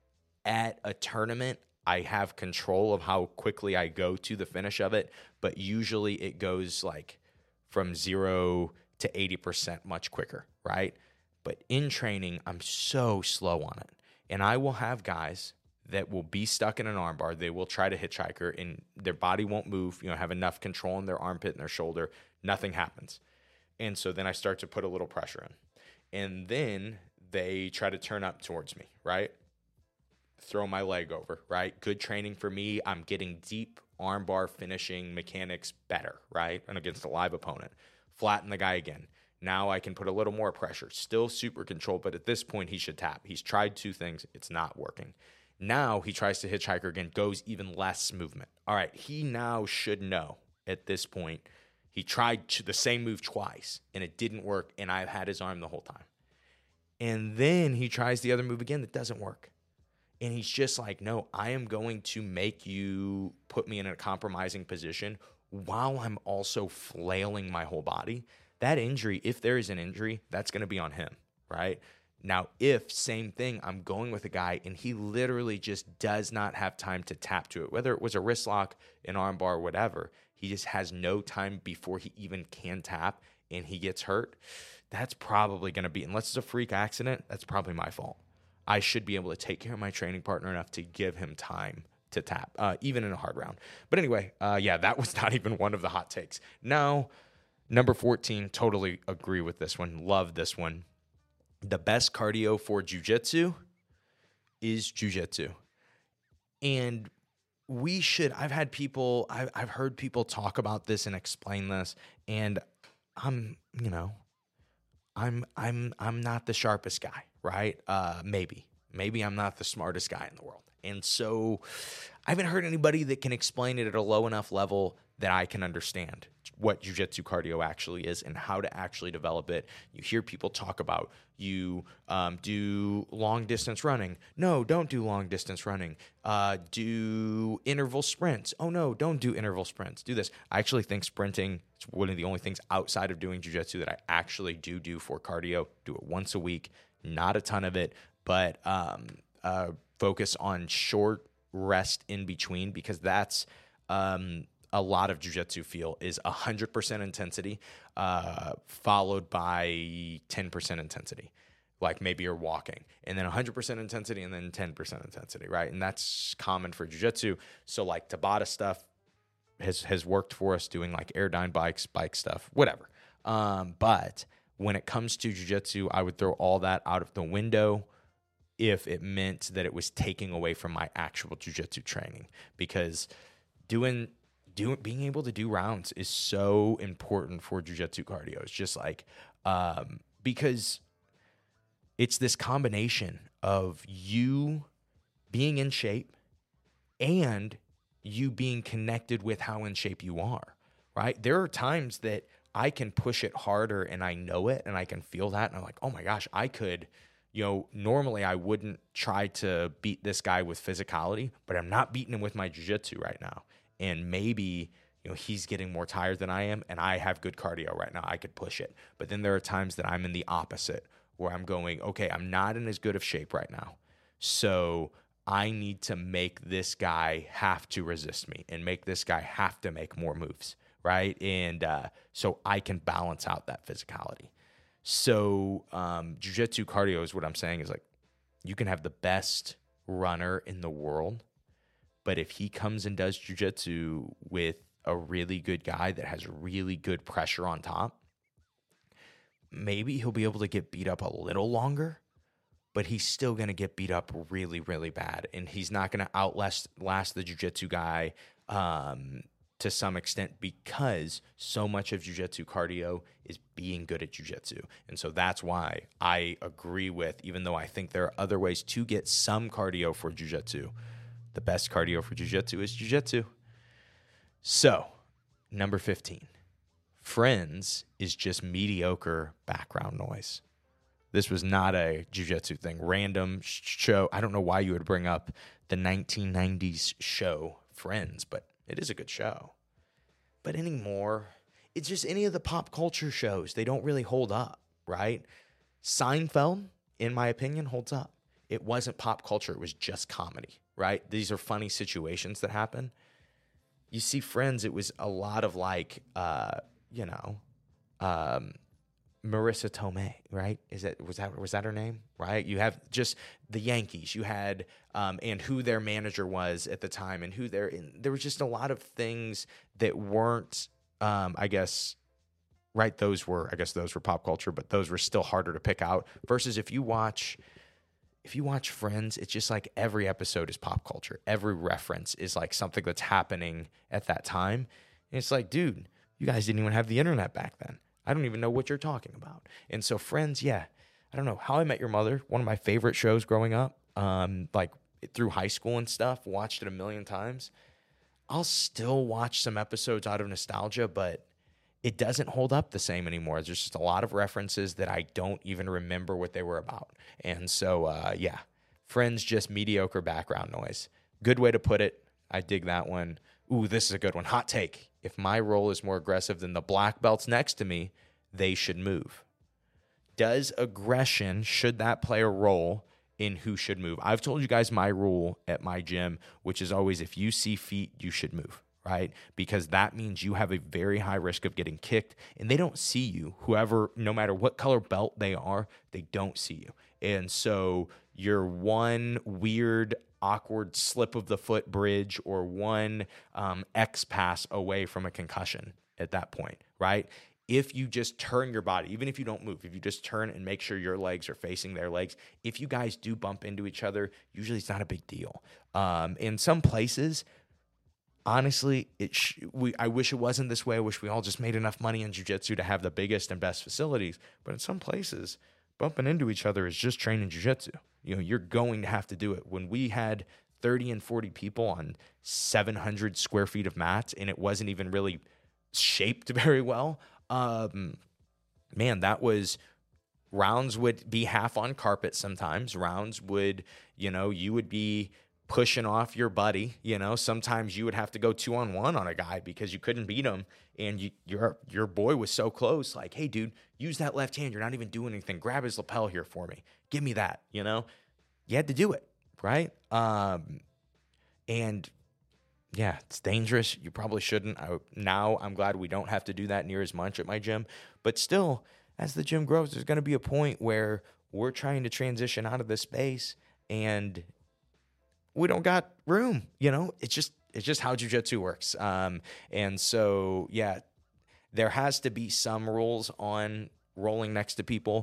at a tournament. I have control of how quickly I go to the finish of it, but usually it goes like from zero to eighty percent much quicker, right? But in training, I'm so slow on it. And I will have guys that will be stuck in an armbar. They will try to hitchhiker and their body won't move, you know, have enough control in their armpit and their shoulder. Nothing happens. And so then I start to put a little pressure in. And then they try to turn up towards me, right? Throw my leg over, right? Good training for me. I'm getting deep armbar finishing mechanics better, right? And against a live opponent. Flatten the guy again. Now I can put a little more pressure. Still super controlled, but at this point he should tap. He's tried two things. It's not working. Now he tries to hitchhiker again, goes even less movement. All right, he now should know at this point. He tried the same move twice, and it didn't work, and I've had his arm the whole time. And then he tries the other move again that doesn't work. And he's just like, no, I am going to make you put me in a compromising position while I'm also flailing my whole body. That injury, if there is an injury, that's going to be on him, right? Now, if, same thing, I'm going with a guy and he literally just does not have time to tap to it, whether it was a wrist lock, an arm bar, whatever, he just has no time before he even can tap and he gets hurt, that's probably going to be, unless it's a freak accident, that's probably my fault. I should be able to take care of my training partner enough to give him time to tap, uh, even in a hard round. But anyway, uh, yeah, that was not even one of the hot takes. Now, number fourteen, totally agree with this one. Love this one. The best cardio for jiu-jitsu is jiu-jitsu. And we should, I've had people, I've, I've heard people talk about this and explain this, and I'm, you know, I'm, I'm, I'm not the sharpest guy, right? Uh, maybe, maybe I'm not the smartest guy in the world. And so I haven't heard anybody that can explain it at a low enough level that I can understand what jiu-jitsu cardio actually is and how to actually develop it. You hear people talk about you um, do long-distance running. No, don't do long-distance running. Uh, do interval sprints. Oh, no, don't do interval sprints. Do this. I actually think sprinting is one of the only things outside of doing jiu-jitsu that I actually do do for cardio. Do it once a week. Not a ton of it, but um, uh, focus on short rest in between, because that's um, – a lot of jiu-jitsu feel is one hundred percent intensity uh, followed by ten percent intensity. Like maybe you're walking, and then one hundred percent intensity and then ten percent intensity, right? And that's common for jiu-jitsu. So like Tabata stuff has has worked for us, doing like Airdyne bikes, bike stuff, whatever. Um, but when it comes to jiu-jitsu, I would throw all that out of the window if it meant that it was taking away from my actual jiu-jitsu training, because doing – Doing, being able to do rounds is so important for jiu-jitsu cardio. It's just like, um, because it's this combination of you being in shape and you being connected with how in shape you are, right? There are times that I can push it harder and I know it and I can feel that. And I'm like, oh my gosh, I could, you know, normally I wouldn't try to beat this guy with physicality, but I'm not beating him with my jiu-jitsu right now. And maybe, you know, he's getting more tired than I am, and I have good cardio right now. I could push it. But then there are times that I'm in the opposite, where I'm going, okay, I'm not in as good of shape right now. So I need to make this guy have to resist me and make this guy have to make more moves, right? And uh, so I can balance out that physicality. So um, jiu-jitsu cardio is what I'm saying is like, you can have the best runner in the world, but if he comes and does jiu-jitsu with a really good guy that has really good pressure on top, maybe he'll be able to get beat up a little longer, but he's still going to get beat up really, really bad. And he's not going to outlast last the jiu-jitsu guy um, to some extent, because so much of jiu-jitsu cardio is being good at jiu-jitsu. And so that's why I agree with, even though I think there are other ways to get some cardio for jiu-jitsu, the best cardio for jiu-jitsu is jiu-jitsu. So, number fifteen. Friends is just mediocre background noise. This was not a jiu-jitsu thing. Random sh- show. I don't know why you would bring up the nineteen nineties show Friends, but it is a good show. But anymore, it's just any of the pop culture shows. They don't really hold up, right? Seinfeld, in my opinion, holds up. It wasn't pop culture. It was just comedy, right? These are funny situations that happen. You see Friends, it was a lot of like, uh, you know, um, Marissa Tomei, right? Is that was that was that her name? Right? You have just the Yankees. You had um, and who their manager was at the time, and who their and there was just a lot of things that weren't, um, I guess, right. Those were, I guess, those were pop culture, but those were still harder to pick out. Versus if you watch, if you watch Friends, it's just like every episode is pop culture. Every reference is like something that's happening at that time. And it's like, dude, you guys didn't even have the internet back then. I don't even know what you're talking about. And so Friends, yeah, I don't know. How I Met Your Mother, one of my favorite shows growing up, um, like through high school and stuff, watched it a million times. I'll still watch some episodes out of nostalgia, but it doesn't hold up the same anymore. There's just a lot of references that I don't even remember what they were about. And so, uh, yeah, Friends, just mediocre background noise. Good way to put it. I dig that one. Ooh, this is a good one. Hot take. If my role is more aggressive than the black belts next to me, they should move. Does aggression, should that play a role in who should move? I've told you guys my rule at my gym, which is always if you see feet, you should move, right? Because that means you have a very high risk of getting kicked, and they don't see you. Whoever, no matter what color belt they are, they don't see you. And so you're one weird awkward slip of the foot bridge or one um, X pass away from a concussion at that point, right? If you just turn your body, even if you don't move, if you just turn and make sure your legs are facing their legs, if you guys do bump into each other, usually it's not a big deal. Um, in some places, honestly, it sh- we I wish it wasn't this way. I wish we all just made enough money in jiu-jitsu to have the biggest and best facilities. But in some places, bumping into each other is just training jiu-jitsu. You know, you're going to have to do it. When we had thirty and forty people on seven hundred square feet of mats and it wasn't even really shaped very well, um, man, that was rounds would be half on carpet sometimes. Rounds would, you know, you would be pushing off your buddy. You know, sometimes you would have to go two on one on a guy because you couldn't beat him. And you, your your boy was so close, like, hey, dude, use that left hand. You're not even doing anything. Grab his lapel here for me. Give me that, you know? You had to do it, right? Um, and, yeah, it's dangerous. You probably shouldn't. I, now I'm glad we don't have to do that near as much at my gym. But still, as the gym grows, there's going to be a point where we're trying to transition out of this space and we don't got room, you know? It's just it's just how jiu-jitsu works. Um, and so, yeah, there has to be some rules on rolling next to people.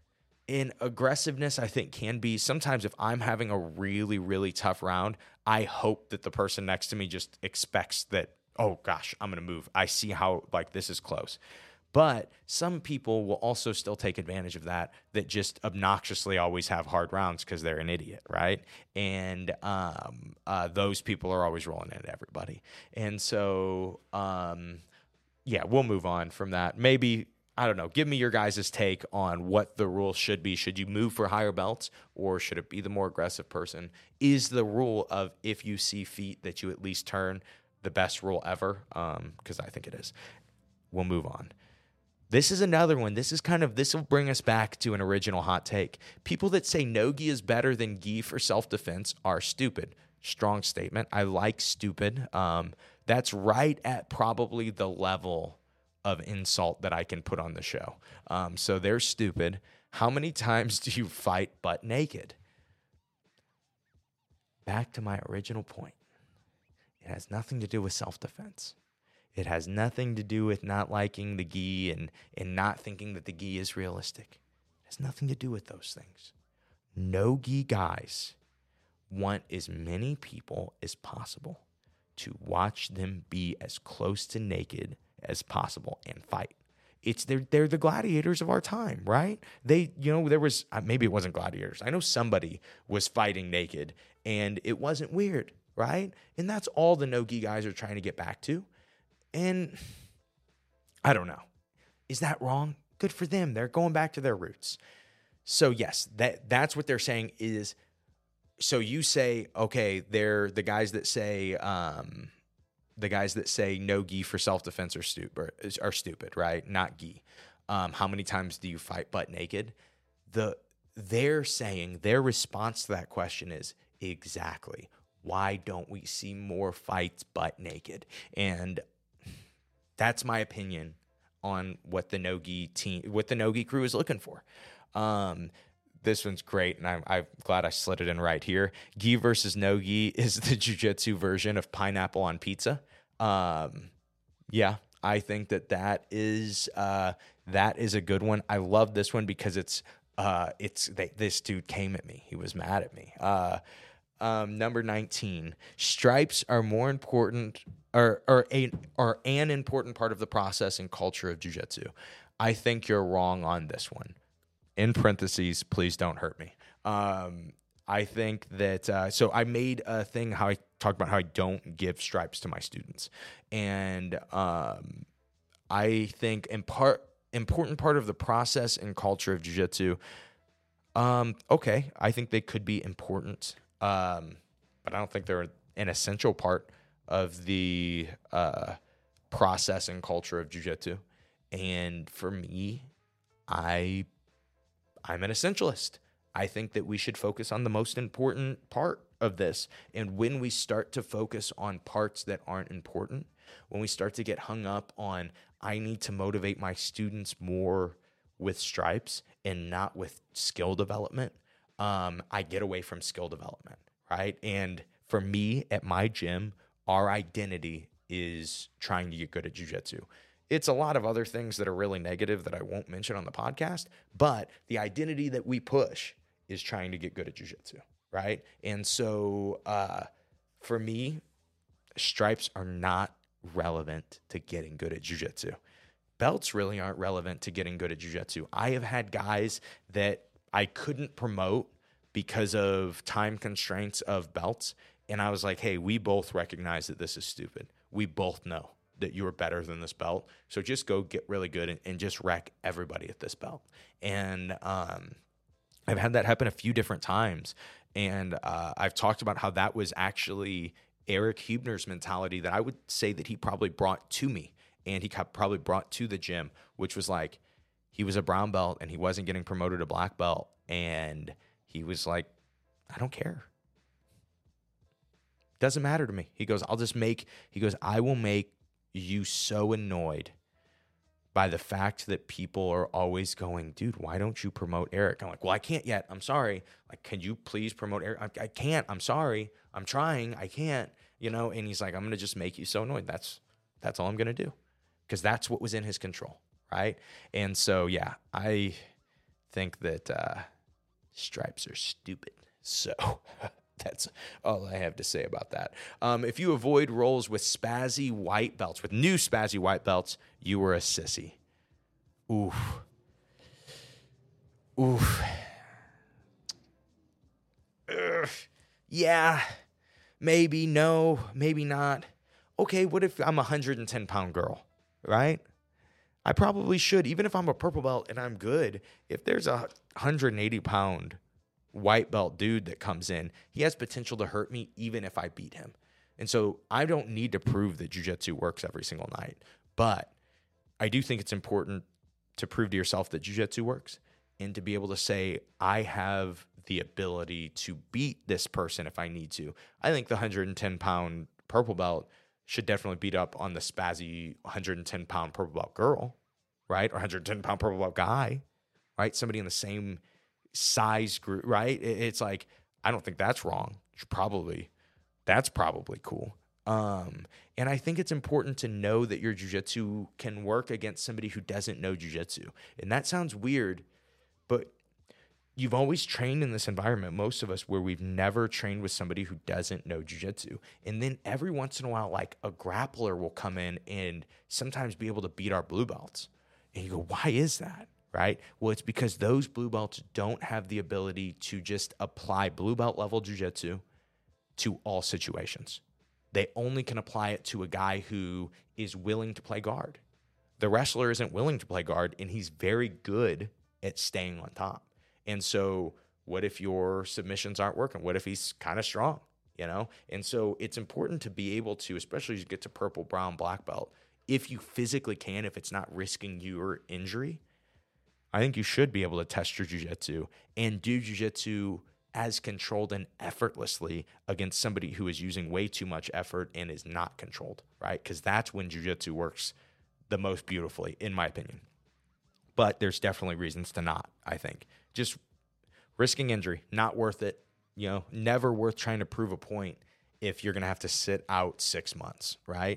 In aggressiveness, I think can be sometimes if I'm having a really, really tough round, I hope that the person next to me just expects that, oh gosh, I'm going to move. I see how like this is close. But some people will also still take advantage of that, that just obnoxiously always have hard rounds because they're an idiot, right? And um, uh, those people are always rolling into everybody. And so, um, yeah, we'll move on from that. Maybe, I don't know, give me your guys' take on what the rule should be. Should you move for higher belts or should it be the more aggressive person? Is the rule of if you see feet that you at least turn the best rule ever? Because um, I think it is. We'll move on. This is another one. This is kind of, this will bring us back to an original hot take. People that say no gi is better than gi for self-defense are stupid. Strong statement. I like stupid. Um, that's right at probably the level of insult that I can put on the show. Um, so they're stupid. How many times do you fight butt naked? Back to my original point. It has nothing to do with self-defense. It has nothing to do with not liking the gi and, and not thinking that the gi is realistic. It has nothing to do with those things. No gi guys want as many people as possible to watch them be as close to naked as possible and fight. It's they're, they're the gladiators of our time, right? They, you know, there was, maybe it wasn't gladiators. I know somebody was fighting naked and it wasn't weird, right? And that's all the no gi guys are trying to get back to. And I don't know. Is that wrong? Good for them. They're going back to their roots. So yes, that that's what they're saying is, so you say, okay, they're the guys that say, um, the guys that say no gi for self-defense are stupid, are stupid, right? Not gi. Um, how many times do you fight butt naked? The, they're saying their response to that question is exactly, why don't we see more fights butt naked? And that's my opinion on what the no-gi team, what the no-gi crew is looking for. Um, this one's great, and I'm, I'm glad I slid it in right here. Gi versus no-gi is the jiu-jitsu version of pineapple on pizza. Um, yeah, I think that that is uh, that is a good one. I love this one because it's uh, it's they, this dude came at me. He was mad at me. Uh, um, number nineteen, stripes are more important, or or a are an important part of the process and culture of jiu-jitsu. I think you're wrong on this one. In parentheses, please don't hurt me. Um, I think that, uh, so I made a thing how I talked about how I don't give stripes to my students. And um, I think in part, important part of the process and culture of jiu-jitsu, um, okay, I think they could be important, um, but I don't think they're an essential part of the uh, process and culture of jiu-jitsu. And for me, I... I'm an essentialist. I think that we should focus on the most important part of this. And when we start to focus on parts that aren't important, when we start to get hung up on, I need to motivate my students more with stripes and not with skill development, um, I get away from skill development, right? And for me at my gym, our identity is trying to get good at jiu-jitsu. It's a lot of other things that are really negative that I won't mention on the podcast, but the identity that we push is trying to get good at jiu-jitsu, right? And so uh, for me, stripes are not relevant to getting good at jiu-jitsu. Belts really aren't relevant to getting good at jiu-jitsu. I have had guys that I couldn't promote because of time constraints of belts, and I was like, hey, we both recognize that this is stupid. We both know that you are better than this belt. So just go get really good and, and just wreck everybody at this belt. And um, I've had that happen a few different times. And uh, I've talked about how that was actually Eric Huebner's mentality that I would say that he probably brought to me and he probably brought to the gym, which was like, he was a brown belt and he wasn't getting promoted to black belt. And he was like, I don't care. Doesn't matter to me. He goes, I'll just make, he goes, I will make you so annoyed by the fact that people are always going, dude, why don't you promote Eric? I'm like, well, I can't yet. I'm sorry. Like, can you please promote Eric? I, I can't. I'm sorry. I'm trying. I can't, you know? And he's like, I'm going to just make you so annoyed. That's, that's all I'm going to do. Because that's what was in his control. Right. And so, yeah, I think that uh, stripes are stupid. So that's all I have to say about that. Um, if you avoid roles with spazzy white belts, with new spazzy white belts, you were a sissy. Oof. Oof. Ugh. Yeah. Maybe, no, maybe not. Okay, what if I'm a one hundred ten pound girl, right? I probably should, even if I'm a purple belt and I'm good, if there's a one hundred eighty pound white belt dude that comes in, he has potential to hurt me even if I beat him. And so I don't need to prove that jiu-jitsu works every single night. But I do think it's important to prove to yourself that jiu-jitsu works and to be able to say, I have the ability to beat this person if I need to. I think the one hundred ten pound purple belt should definitely beat up on the spazzy one hundred ten pound purple belt girl, right? Or one hundred ten pound purple belt guy, right? Somebody in the same size group, right? It's like, I don't think that's wrong. Probably, that's probably cool. Um, and I think it's important to know that your jiu-jitsu can work against somebody who doesn't know jiu-jitsu. And that sounds weird, but you've always trained in this environment, most of us, where we've never trained with somebody who doesn't know jiu-jitsu. And then every once in a while, like a grappler will come in and sometimes be able to beat our blue belts. And you go, why is that? Right? Well, it's because those blue belts don't have the ability to just apply blue belt level jiu-jitsu to all situations. They only can apply it to a guy who is willing to play guard. The wrestler isn't willing to play guard, and he's very good at staying on top. And so what if your submissions aren't working? What if he's kind of strong, you know? And so it's important to be able to, especially as you get to purple, brown, black belt, if you physically can, if it's not risking your injury, I think you should be able to test your jiu-jitsu and do jiu-jitsu as controlled and effortlessly against somebody who is using way too much effort and is not controlled, right? Because that's when jiu-jitsu works the most beautifully, in my opinion. But there's definitely reasons to not, I think. Just risking injury, not worth it. You know, never worth trying to prove a point if you're going to have to sit out six months, right?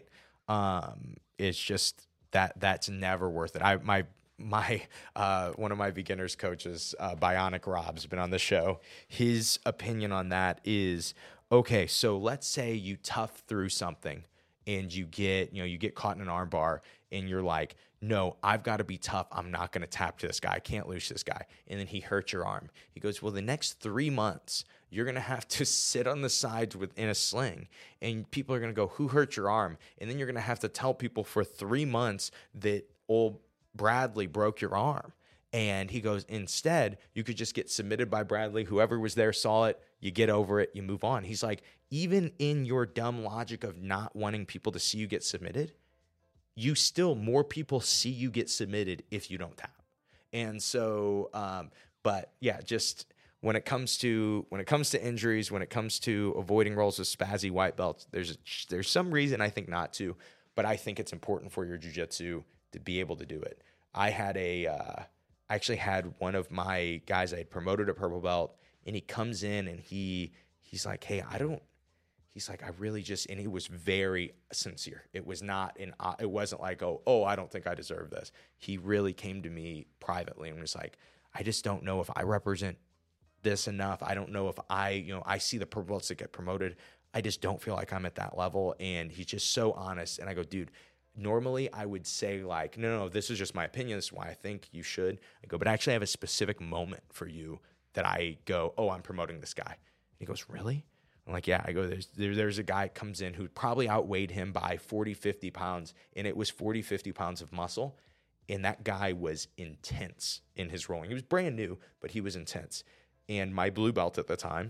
Um, it's just that that's never worth it. I my my uh, one of my beginners coaches, uh, Bionic Rob's been on the show. His opinion on that is, okay, so let's say you tough through something and you get, you know, you get caught in an arm bar and you're like, no, I've got to be tough. I'm not going to tap to this guy. I can't lose this guy. And then he hurts your arm. He goes, well, the next three months, you're going to have to sit on the sides with in a sling. And people are going to go, who hurt your arm? And then you're going to have to tell people for three months that old Bradley broke your arm. And he goes, instead, you could just get submitted by Bradley. Whoever was there saw it. You get over it. You move on. He's like, even in your dumb logic of not wanting people to see you get submitted, you still, more people see you get submitted if you don't tap. And so, um, but yeah, just when it comes to, when it comes to injuries, when it comes to avoiding rolls with spazzy white belts, there's, a, there's some reason I think not to, but I think it's important for your jiu-jitsu to be able to do it. I had a, uh, I actually had one of my guys I had promoted to purple belt, and he comes in and he, he's like, hey, I don't, He's like, I really just, and he was very sincere. It was not an, it wasn't like, oh, oh, I don't think I deserve this. He really came to me privately and was like, I just don't know if I represent this enough. I don't know if I, you know, I see the purple belts that get promoted. I just don't feel like I'm at that level. And he's just so honest. And I go, dude, normally I would say like, no, no, this is just my opinion. This is why I think you should. I go, but I actually have a specific moment for you that I go, oh, I'm promoting this guy. And he goes, really? I'm like, yeah. I go, there's there, there's a guy comes in who probably outweighed him by forty, fifty pounds, and it was forty, fifty pounds of muscle, and that guy was intense in his rolling. He was brand new, but he was intense. And my blue belt at the time,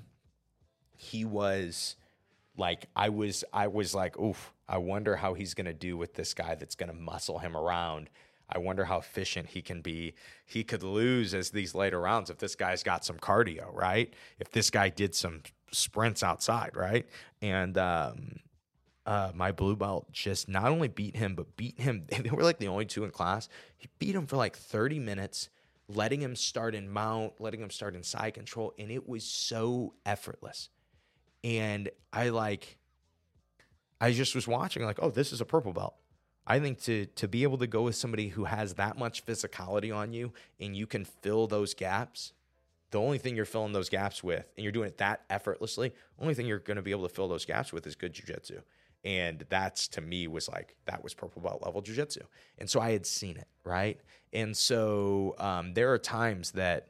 he was like, I was, I was like, oof, I wonder how he's going to do with this guy that's going to muscle him around. I wonder how efficient he can be. He could lose as these later rounds if this guy's got some cardio, right? If this guy did some sprints outside, right? And um, uh, my blue belt just not only beat him, but beat him. They were like the only two in class. He beat him for like thirty minutes, letting him start in mount, letting him start in side control, and it was so effortless. And I like, I just was watching like, oh, this is a purple belt. I think to to be able to go with somebody who has that much physicality on you and you can fill those gaps, the only thing you're filling those gaps with, and you're doing it that effortlessly, only thing you're going to be able to fill those gaps with is good jiu-jitsu. And that's, to me, was like, that was purple belt level jiu-jitsu. And so I had seen it, right? And so um, there are times that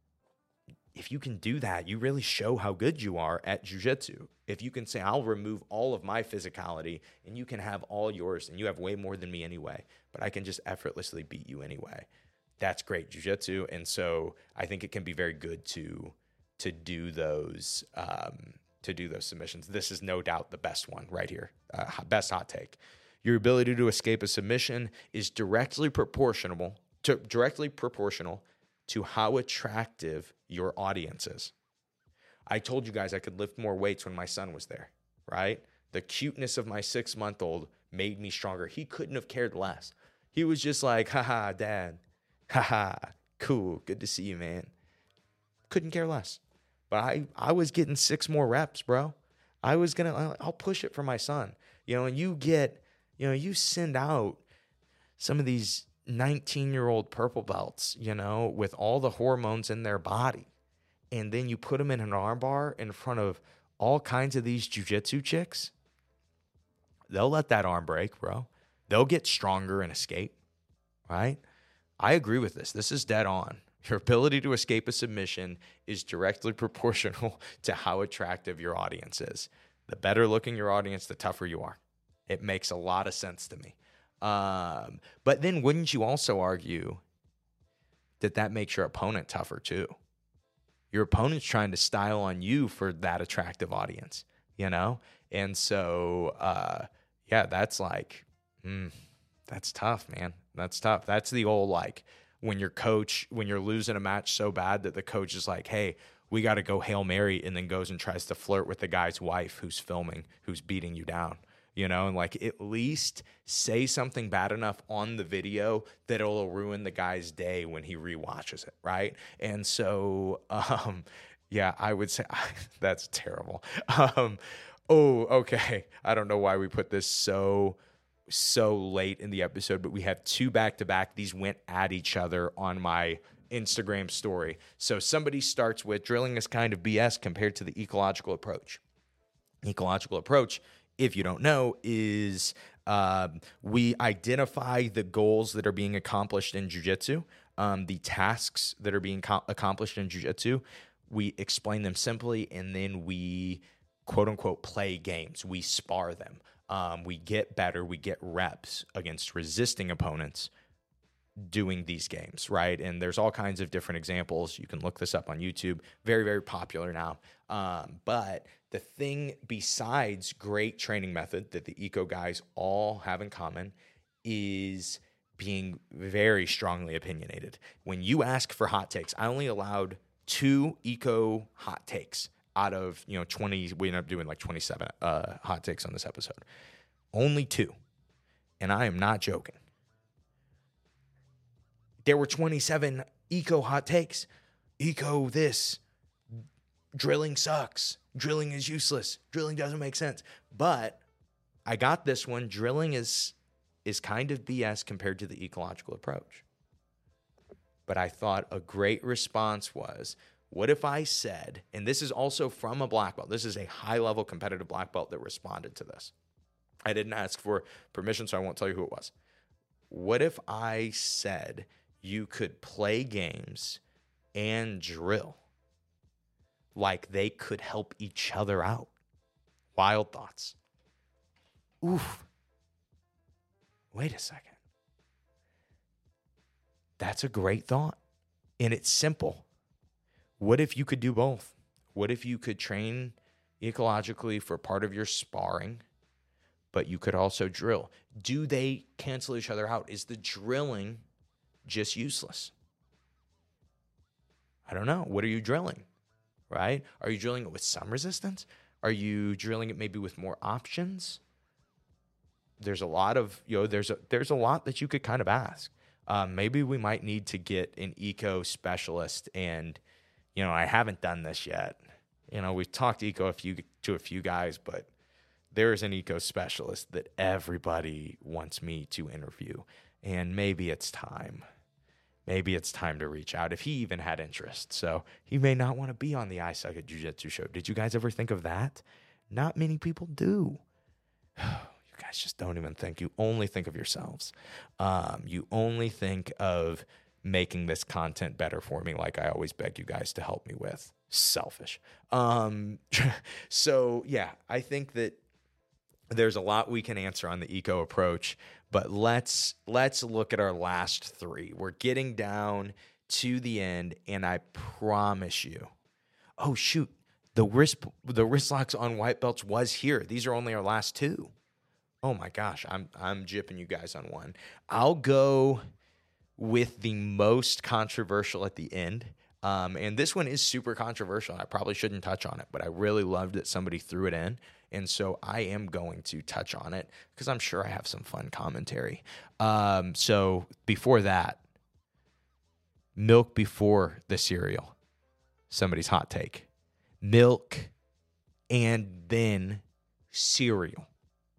if you can do that, you really show how good you are at jiu-jitsu. If you can say, I'll remove all of my physicality and you can have all yours, and you have way more than me anyway, but I can just effortlessly beat you anyway. That's great jiu-jitsu. And so I think it can be very good to to do those um, to do those submissions. This is no doubt the best one right here. Uh, best hot take. Your ability to escape a submission is directly proportional to directly proportional to how attractive your audience is. I told you guys I could lift more weights when my son was there, right? The cuteness of my six-month-old made me stronger. He couldn't have cared less. He was just like, haha, dad. Haha, cool. Good to see you, man. Couldn't care less. But I, I was getting six more reps, bro. I was going to, I'll push it for my son. You know, and you get, you know, you send out some of these nineteen-year-old purple belts, you know, with all the hormones in their body. And then you put them in an arm bar in front of all kinds of these jiu-jitsu chicks. They'll let that arm break, bro. They'll get stronger and escape, right? I agree with this. This is dead on. Your ability to escape a submission is directly proportional to how attractive your audience is. The better looking your audience, the tougher you are. It makes a lot of sense to me. Um, but then wouldn't you also argue that that makes your opponent tougher too? Your opponent's trying to style on you for that attractive audience, you know? And so, uh, yeah, that's like, mm, that's tough, man. That's tough. That's the old, like, when your coach, when you're losing a match so bad that the coach is like, hey, we got to go Hail Mary, and then goes and tries to flirt with the guy's wife who's filming, who's beating you down, you know? And like, at least say something bad enough on the video that it'll ruin the guy's day when he rewatches it, right? And so, um, yeah, I would say that's terrible. Um, oh, okay. I don't know why we put this so so late in the episode, but we have two back-to-back. These went at each other on my Instagram story. So somebody starts with, drilling is kind of B S compared to the ecological approach. Ecological approach, if you don't know, is um, we identify the goals that are being accomplished in jiu-jitsu, um, the tasks that are being co- accomplished in jiu-jitsu. We explain them simply, and then we, quote-unquote, play games. We spar them. Um, we get better. We get reps against resisting opponents doing these games, right? And there's all kinds of different examples. You can look this up on YouTube. Very, very popular now. Um, but the thing besides great training method that the eco guys all have in common is being very strongly opinionated. When you ask for hot takes, I only allowed two eco hot takes out of, you know, twenty. We ended up doing like twenty-seven uh, hot takes on this episode. Only two. And I am not joking. There were twenty-seven eco hot takes. Eco this. Drilling sucks. Drilling is useless. Drilling doesn't make sense. But I got this one. Drilling is is kind of B S compared to the ecological approach. But I thought a great response was, what if I said, and this is also from a black belt, this is a high-level competitive black belt that responded to this. I didn't ask for permission, so I won't tell you who it was. What if I said you could play games and drill like they could help each other out? Wild thoughts. Oof. Wait a second. That's a great thought. And it's simple. What if you could do both? What if you could train ecologically for part of your sparring, but you could also drill? Do they cancel each other out? Is the drilling just useless? I don't know. What are you drilling, right? Are you drilling it with some resistance? Are you drilling it maybe with more options? There's a lot of, you know, there's a, there's a lot that you could kind of ask. Um, maybe we might need to get an eco specialist, and, you know, I haven't done this yet. You know, we've talked eco a few to a few guys, but there is an eco specialist that everybody wants me to interview, and maybe it's time. Maybe it's time to reach out if he even had interest. So he may not want to be on the I Suck at Jiu-Jitsu show. Did you guys ever think of that? Not many people do. You guys just don't even think. You only think of yourselves. Um, you only think of making this content better for me, like I always beg you guys to help me with. Selfish. Um, so, yeah, I think that there's a lot we can answer on the eco approach, but let's let's look at our last three. We're getting down to the end, and I promise you, oh shoot, the wrist the wrist locks on white belts was here. These are only our last two. Oh my gosh, I'm I'm gypping you guys on one. I'll go with the most controversial at the end. Um, and this one is super controversial. I probably shouldn't touch on it, but I really loved that somebody threw it in. And so I am going to touch on it because I'm sure I have some fun commentary. Um, so before that, milk before the cereal. Somebody's hot take. Milk and then cereal.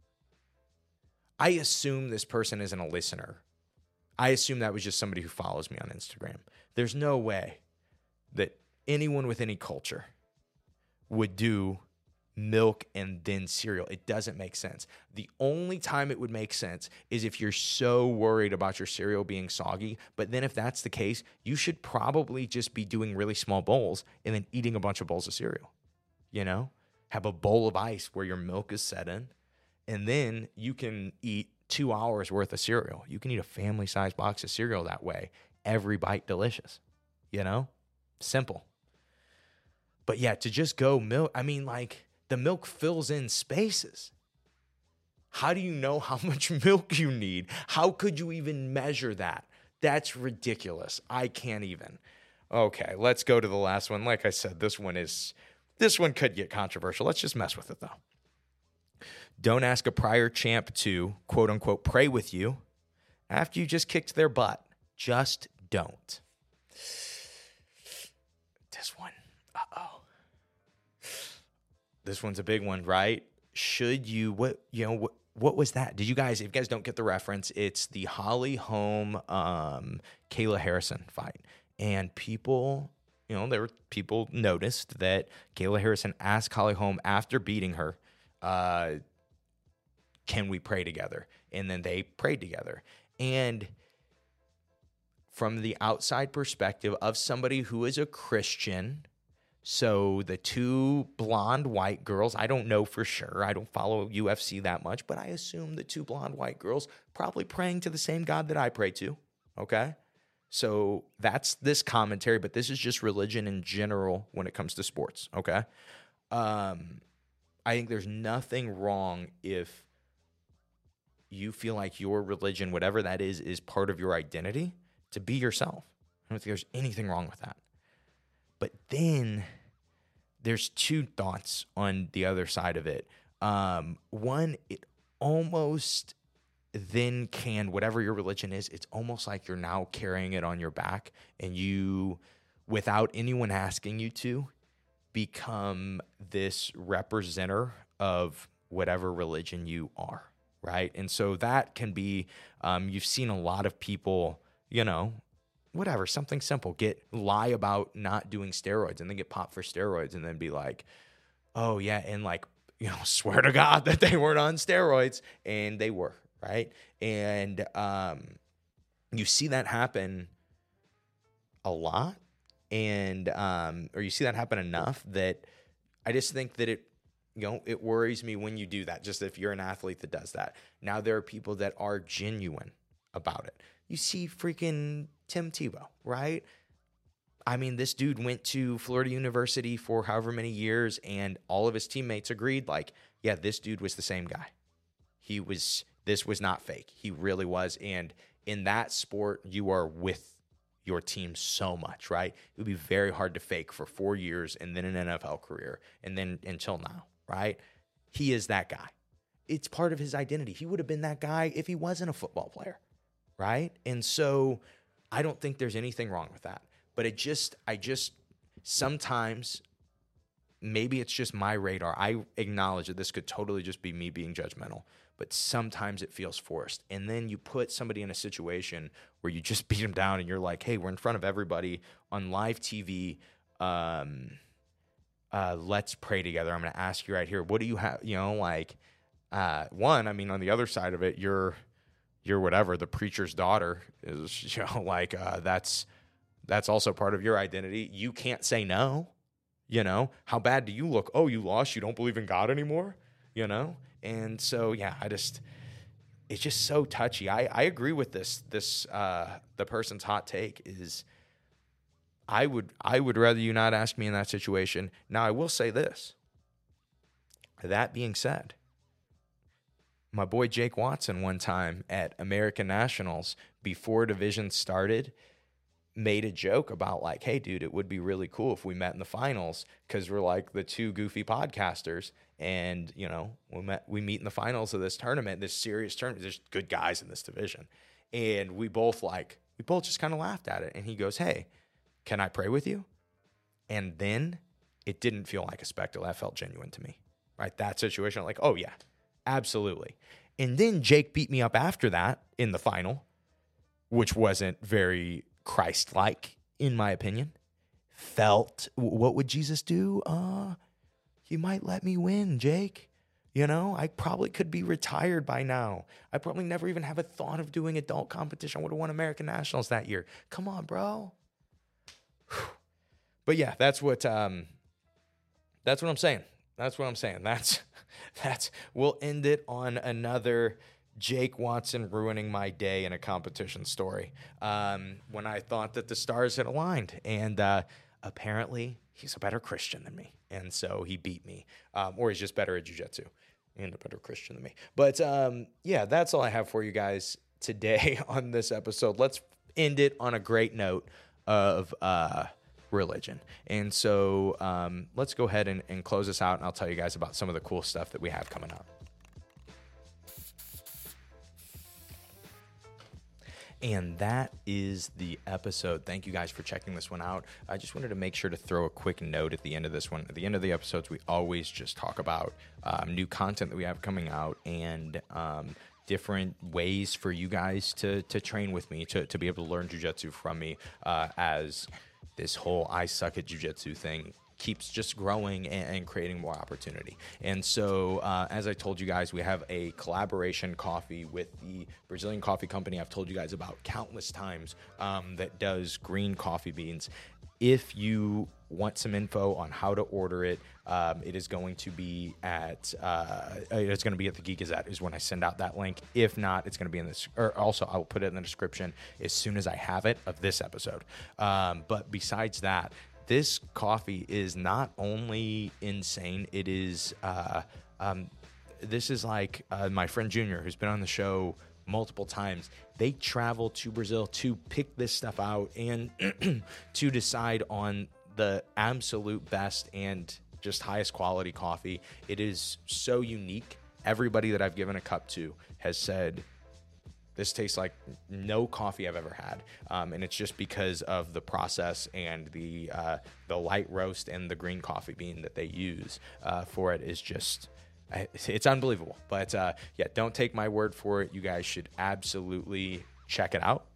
I assume this person isn't a listener. I assume that was just somebody who follows me on Instagram. There's no way that anyone with any culture would do milk and then cereal. It doesn't make sense. The only time it would make sense is if you're so worried about your cereal being soggy. But then if that's the case, you should probably just be doing really small bowls and then eating a bunch of bowls of cereal. You know, have a bowl of ice where your milk is set in, and then you can eat two hours worth of cereal. You can eat a family-sized box of cereal that way. Every bite delicious. You know? Simple. But yeah, to just go milk, I mean, like, the milk fills in spaces. How do you know how much milk you need? How could you even measure that? That's ridiculous. I can't even. Okay, let's go to the last one. Like I said, this one is, this one could get controversial. Let's just mess with it, though. Don't ask a prior champ to, quote unquote, pray with you after you just kicked their butt. Just don't. This one, uh-oh. This one's a big one, right? Should you, what, you know, what, what was that? Did you guys, if you guys don't get the reference, it's the Holly Holm, um, Kayla Harrison fight. And people, you know, there were people noticed that Kayla Harrison asked Holly Holm after beating her, uh, can we pray together? And then they prayed together. And from the outside perspective of somebody who is a Christian, so the two blonde white girls, I don't know for sure. I don't follow U F C that much, but I assume the two blonde white girls probably praying to the same God that I pray to, okay? So that's this commentary, but this is just religion in general when it comes to sports, okay? Um, I think there's nothing wrong if you feel like your religion, whatever that is, is part of your identity, to be yourself. I don't think there's anything wrong with that. But then there's two thoughts on the other side of it. Um, one, it almost then can, whatever your religion is, it's almost like you're now carrying it on your back, and you, without anyone asking you to, become this representer of whatever religion you are. Right. And so that can be, um, you've seen a lot of people, you know, whatever, something simple, get lie about not doing steroids and then get popped for steroids and then be like, oh, yeah. And like, you know, swear to God that they weren't on steroids, and they were. Right. And um, you see that happen a lot, and um, or you see that happen enough that I just think that it, you know, it worries me when you do that, just if you're an athlete that does that. Now, there are people that are genuine about it. You see freaking Tim Tebow, right? I mean, this dude went to Florida University for however many years, and all of his teammates agreed, like, yeah, this dude was the same guy. He was, this was not fake. He really was. And in that sport, you are with your team so much, right? It would be very hard to fake for four years and then an N F L career, and then until now. Right? He is that guy. It's part of his identity. He would have been that guy if he wasn't a football player. Right? And so I don't think there's anything wrong with that. But it just, I just, sometimes, maybe it's just my radar. I acknowledge that this could totally just be me being judgmental, but sometimes it feels forced. And then you put somebody in a situation where you just beat them down and you're like, hey, we're in front of everybody on live T V. Um, Uh, let's pray together. I'm going to ask you right here. What do you have? You know, like, uh, one, I mean, on the other side of it, you're, you're whatever, the preacher's daughter is, you know, like, uh, that's, that's also part of your identity. You can't say no, you know, how bad do you look? Oh, you lost. You don't believe in God anymore, you know? And so, yeah, I just, it's just so touchy. I, I agree with this, this, uh, the person's hot take is, I would I would rather you not ask me in that situation. Now, I will say this. That being said, my boy Jake Watson one time at American Nationals, before division started, made a joke about like, hey, dude, it would be really cool if we met in the finals because we're like the two goofy podcasters. And, you know, we met, we meet in the finals of this tournament, this serious tournament. There's good guys in this division. And we both like, we both just kind of laughed at it. And he goes, hey, can I pray with you? And then it didn't feel like a spectacle. That felt genuine to me, right? That situation, like, oh, yeah, absolutely. And then Jake beat me up after that in the final, which wasn't very Christ-like, in my opinion. Felt, what would Jesus do? Uh, he might let me win, Jake. You know, I probably could be retired by now. I probably never even have a thought of doing adult competition. I would have won American Nationals that year. Come on, bro. But yeah, that's what um, that's what I'm saying. That's what I'm saying. That's that's we'll end it on another Jake Watson ruining my day in a competition story. Um, when I thought that the stars had aligned, and uh, apparently he's a better Christian than me. And so he beat me, um, or he's just better at jiu-jitsu and a better Christian than me. But um, yeah, that's all I have for you guys today on this episode. Let's end it on a great note of uh, religion. And so um, let's go ahead and, and close this out, and I'll tell you guys about some of the cool stuff that we have coming up. And that is the episode. Thank you guys for checking this one out. I just wanted to make sure to throw a quick note at the end of this one. At the end of the episodes, we always just talk about um, new content that we have coming out and um, different ways for you guys to to train with me, to, to be able to learn jiu-jitsu from me uh, as this whole I suck at jiu-jitsu thing keeps just growing and, and creating more opportunity. And so, uh, as I told you guys, we have a collaboration coffee with the Brazilian coffee company I've told you guys about countless times um, that does green coffee beans. If you want some info on how to order it, um, it is going to be at uh, it's going to be at the Geek Gazette is when I send out that link. If not, it's going to be in this. Or also, I will put it in the description as soon as I have it of this episode. Um, but besides that, this coffee is not only insane, it is, uh, um, this is like uh, my friend Junior, who's been on the show multiple times. They travel to Brazil to pick this stuff out and to decide on the absolute best and just highest quality coffee. It is so unique. Everybody that I've given a cup to has said, this tastes like no coffee I've ever had, um, and it's just because of the process and the uh, the light roast and the green coffee bean that they use uh, for it is just, it's unbelievable. But uh, yeah, don't take my word for it. You guys should absolutely check it out.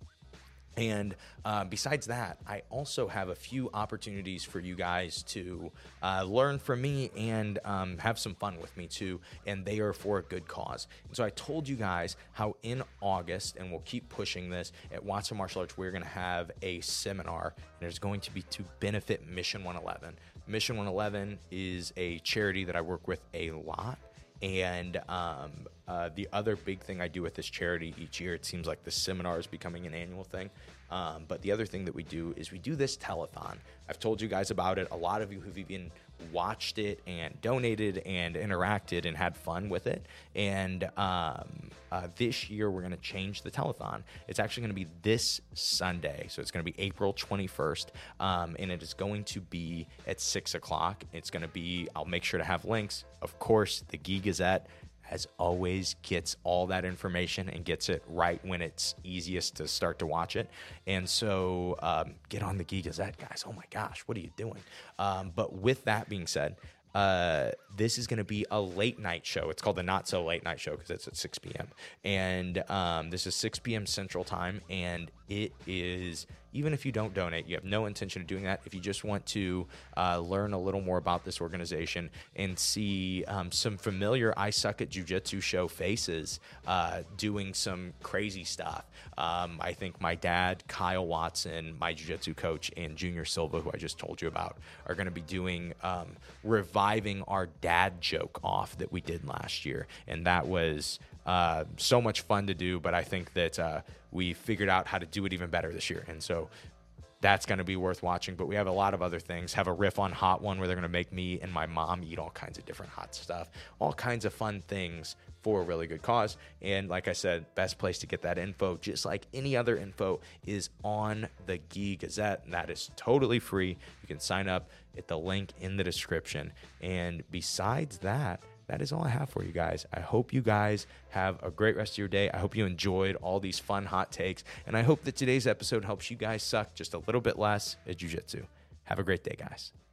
And uh, besides that, I also have a few opportunities for you guys to uh, learn from me and um, have some fun with me too, and they are for a good cause. And so I told you guys how in August, and we'll keep pushing this, at Watson Martial Arts, we're going to have a seminar, and it's going to be to benefit Mission one eleven. Mission one eleven is a charity that I work with a lot. And um, uh, the other big thing I do with this charity each year, it seems like the seminar is becoming an annual thing. Um, but the other thing that we do is we do this telethon. I've told you guys about it. A lot of you have even watched it and donated and interacted and had fun with it. And um, uh, this year we're going to change the telethon. It's actually going to be this Sunday. So it's going to be April twenty-first. Um, and it is going to be at six o'clock. It's going to be, I'll make sure to have links. Of course, the Geek Gazette, as always, gets all that information and gets it right when it's easiest to start to watch it. And so um, get on the Geek Gazette, guys. Oh my gosh, what are you doing? Um, but with that being said, uh, this is going to be a late night show. It's called the Not So Late Night Show because it's at six p.m. And um, this is six p.m. Central Time. And it is, even if you don't donate, you have no intention of doing that. If you just want to uh, learn a little more about this organization and see um, some familiar I Suck at Jiu-Jitsu show faces uh, doing some crazy stuff. Um, I think my dad, Kyle Watson, my jiu-jitsu coach, and Junior Silva, who I just told you about, are going to be doing um, reviving our dad joke off that we did last year. And that was uh, so much fun to do, but I think that uh, we figured out how to do it even better this year. And so that's going to be worth watching. But we have a lot of other things. Have a riff on Hot One where they're going to make me and my mom eat all kinds of different hot stuff, all kinds of fun things for a really good cause. And like I said, best place to get that info, just like any other info, is on the Geek Gazette. And that is totally free. You can sign up at the link in the description. And besides that, that is all I have for you guys. I hope you guys have a great rest of your day. I hope you enjoyed all these fun hot takes. And I hope that today's episode helps you guys suck just a little bit less at jiu-jitsu. Have a great day, guys.